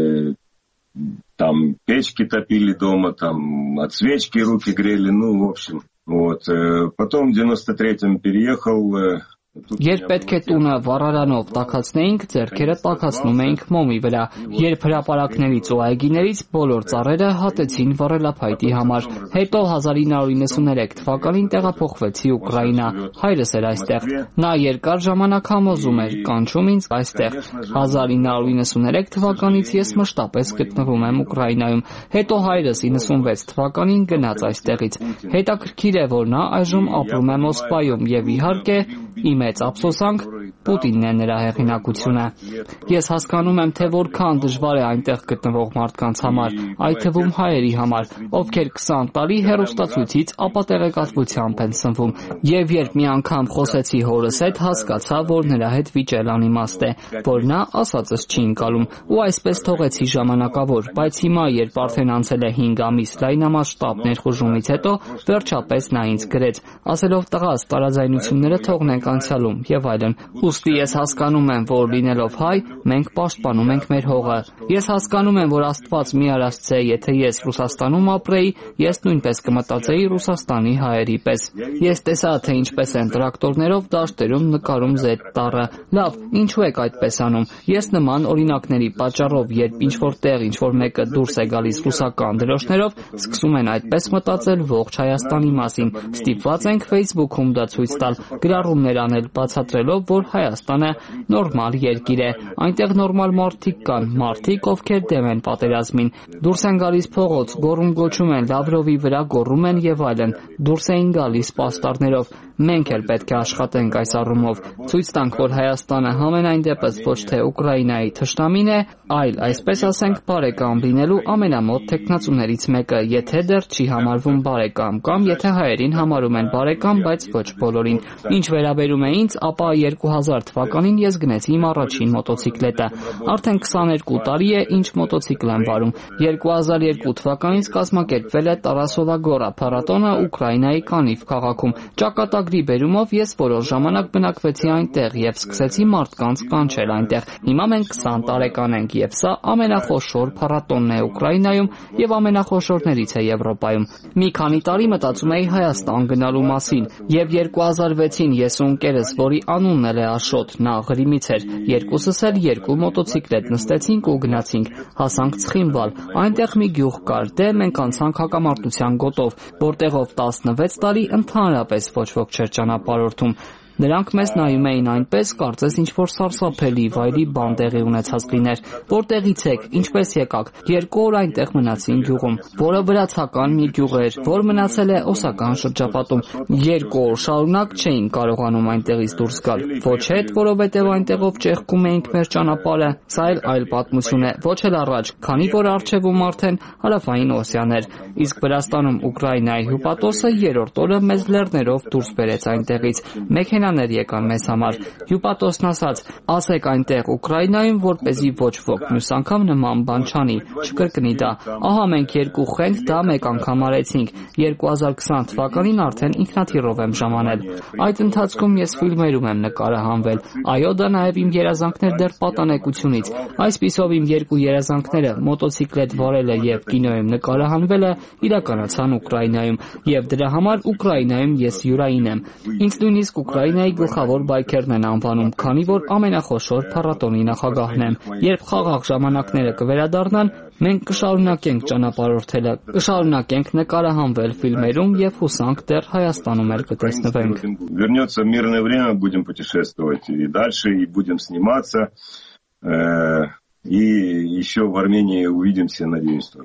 там печки топили дома, там от свечки руки грели, ну, в общем, вот. Потом в девяносто третьем переехал. Երբ պետք է տունը վառարանով տաքացնեինք, ձեռքերը տաքացնում էինք մոմի վրա, երբ հրապարակներից ու այգիներից բոլոր ծառերը հատեցին վառելափայտի համար։ Հետո հազար ինը հարյուր իննսուներեք թվականին տեղափոխվեցի Ուկրաինա, հայրս էր այստեղ։ Նա երկար ժամանակ համոզում էր, կանչում ինձ այստեղ։ հազար ինը հարյուր իննսուներեք թվականից ես մշտապես գտնվում եմ Ուկրաինայում։ Հետո հայրս իննսունվեց թվականին գնաց այստեղից։ Հետաքրքիր է, որ նա այժմ ապրում է Մոսկվայում եւ իհարկե իմ մեծ ափսոսանք Պուտինն է նրա հեղինակությունը։ Ես հասկանում եմ, թե որքան դժվար է այնտեղ գտնվող մարդկանց համար, այդ թվում հայերի համար, ովքեր քսան տարի հեռուստացույցից ապատեղեկատվությամբ են սնվում։ Եվ երբ մի անգամ խոսեցի հորս հետ, հասկացա, որ նրա հետ վիճել անիմաստ է, որ նա ասածս չի ընկալում, ու այսպես թողեցի ժամանակավոր, բայց հիմա, երբ արդեն անցել է հինգ ամիս լայնամասշտաբ ներխուժումից հետո, վերջապես նա ինձ գրեց, ասելով տղաս, տարաձայնությունները թողնենք անցյալում եւ այլն։ Ուստի ես հասկանում եմ, որ լինելով հայ, մենք պաշտպանում ենք մեր հողը։ Ես հասկանում եմ, որ Աստված մի արածցե, եթե ես Ռուսաստանում ապրեի, ես նույնպես կմտածեի Ռուսաստանի հայերի պես։ Ես տեսա, թե ինչպես են տրակտորներով դաշտերում նկարում զետ տառը։ Լավ, ինչու եք այդպես անում։ Ես նման օրինակների պատճառով, երբ ինչ-որ տեղ ինչ-որ մեկը դուրս է գալիս ռուսական դրոշներով, սկսում են այդպես մտածել ողջ Հայաստանի մասին։ Ստիպված ենք Facebook-ում դա ցույց տալ, գրառումներ անել, բացատրելով, որ Հայաստանը նորմալ երկիր է։ Այնտեղ նորմալ մարդիկ կան, մարդիկ, ովքեր դեմ են պատերազմին։ Դուրս են գալիս փողոց, գոռում գոչում են, Լավրովի վրա գոռում են եւ այլն։ Դուրս էին գալիս պաստառներով։ Մենք էլ պետք է աշխատենք այս առումով, ցույց տանք, որ Հայաստանը համենայն դեպս ոչ թե Ուկրաինայի թշնամին է, այլ, այսպես ասենք, բարեկամ լինելու ամենամոտ թեկնածուներից մեկը, եթե դեռ չի համարվում բարեկամ, կամ եթե հայերին համարում են բարեկամ, բայց ոչ բոլորին։ Ինչ վերաբերում է ինձ, ապա երկու հազար թվականին ես գնեցի իմ առաջին մոտոցիկլետը։ Արդեն քսաներկու տարի է, ինչ մոտոցիկլ եմ վարում։ երկու հազար երկու թվականից կազմակերպվել է Տարասովա Գորա փառատոնը Ուկրաինայի Կանիվ քաղաքում։ Ճակատագրի բերումով ես որոշ ժամանակ բնակվեցի այնտեղ եւ սկսեցի մարդկանց կանչել այնտեղ։ Հիմա մենք քսան տարեկան ենք եւ սա ամենախոշոր փառատոնն է Ուկրաինայում եւ ամենախոշորներից է Եվրոպայում։ Մի քանի տարի մտածում էի Հայաստան գնալու մասին եւ երկու հազար վեցին ես ու ընկերս, որի անունն էլ է Աշոտ, նա Ղրիմից էր, երկուսս էլ երկու մոտոցիկլետ նստեցինք ու գնացինք, հասանք Ցխինվալ, այնտեղ մի գյուղ կար, դե մենք անցանք հակամարտության գոտով, որտեղով տասնվեց տարի ընդհանրապես ոչ ոք չէր ճանապարհորդում։ Նրանք մեզ նայում էին այնպես, կարծես ինչ-որ սարսափելի վայրի բան տեղի ունեցած լիներ։ Որտեղից եք, ինչպես եկաք։ Երկու օր այնտեղ մնացին գյուղում, որը վրացական մի գյուղ էր, որ մնացել է օսական շրջապատում։ Երկու օր շարունակ չէին կարողանում այնտեղից դուրս գալ։ Ոչ հետ, որովհետև այնտեղով ճեղքում էինք մեր ճանապարհը, սա էլ այլ պատմություն է, ոչ էլ առաջ, քանի որ առջևում արդեն հարավային Օսիան էր։ Իսկ Վրաստանում Ուկրաինայի հյուպատոսը երրորդ օրը մեզ լեռներով դուրս բերեց այնտեղից։ Մեքենաներ եկան մեզ համար։ Հյուպատոսն ասաց, ասեք այնտեղ Ուկրաինայում, որպեսզի ոչ ոք մյուս անգամ նման բան չանի, չկրկնի դա։ Ահա մենք երկու խենք դա մեկ անգամ արեցինք։ երկու հազար քսան թվականին արդեն ինքնաթիռով եմ ժամանել։ Այդ ընթացքում ես ֆիլմերում եմ նկարահանվել։ Այո, դա նաև իմ երազանքներ դեռ պատանեկությունից։ Այսպիսով իմ երկու երազանքները՝ մոտոցիկլետ վարելը եւ կինոյում նկարահանվելը իրականացան Ուկրաինայում, եւ դրա համար Ուկրաինայում ես յուրային եմ։ Ինձ նույնիսկ Ուկրաինայի գլխավոր բայքերն են անվանում, քանի որ ամենախոշոր փառատոնի նախագահն եմ։ Երբ խաղաղ ժամանակները կվերադառնան, մենք կշարունակենք ճանապարհորդելը, կշարունակենք նկարահանվել фільмերում եւ հուսանք դեռ Հայաստանում էլ կտեսնվենք։ Вернется мирное время, будем путешествовать и дальше, и будем сниматься, и еще в Армении увидимся, надеюсь, тоже.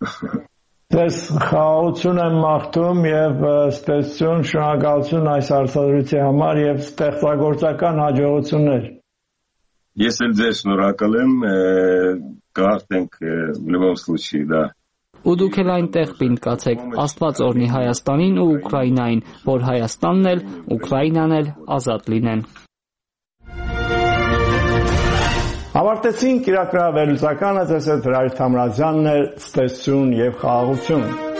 Ձեզ խաղաղություն եմ մաղթում եւ ստեղծություն, շնորհակալություն այս հարցադրության համար եւ ստեղծագործական հաջողություններ։ Ես էլ ձեզ շնորհակալ եմ, կհաղթենք в любом случае, да. Ու դուք էլ այնտեղ պինդ կացեք, Աստված օրհնի Հայաստանին ու Ուկրաինային, որ Հայաստանն էլ, Ուկրաինան էլ ազատ լինեն։ Ավարտեցինք իրակրավելուծականը, ձեզ հետ Հրայր Թամրազյանն էր, ստեսություն եւ խաղաղություն։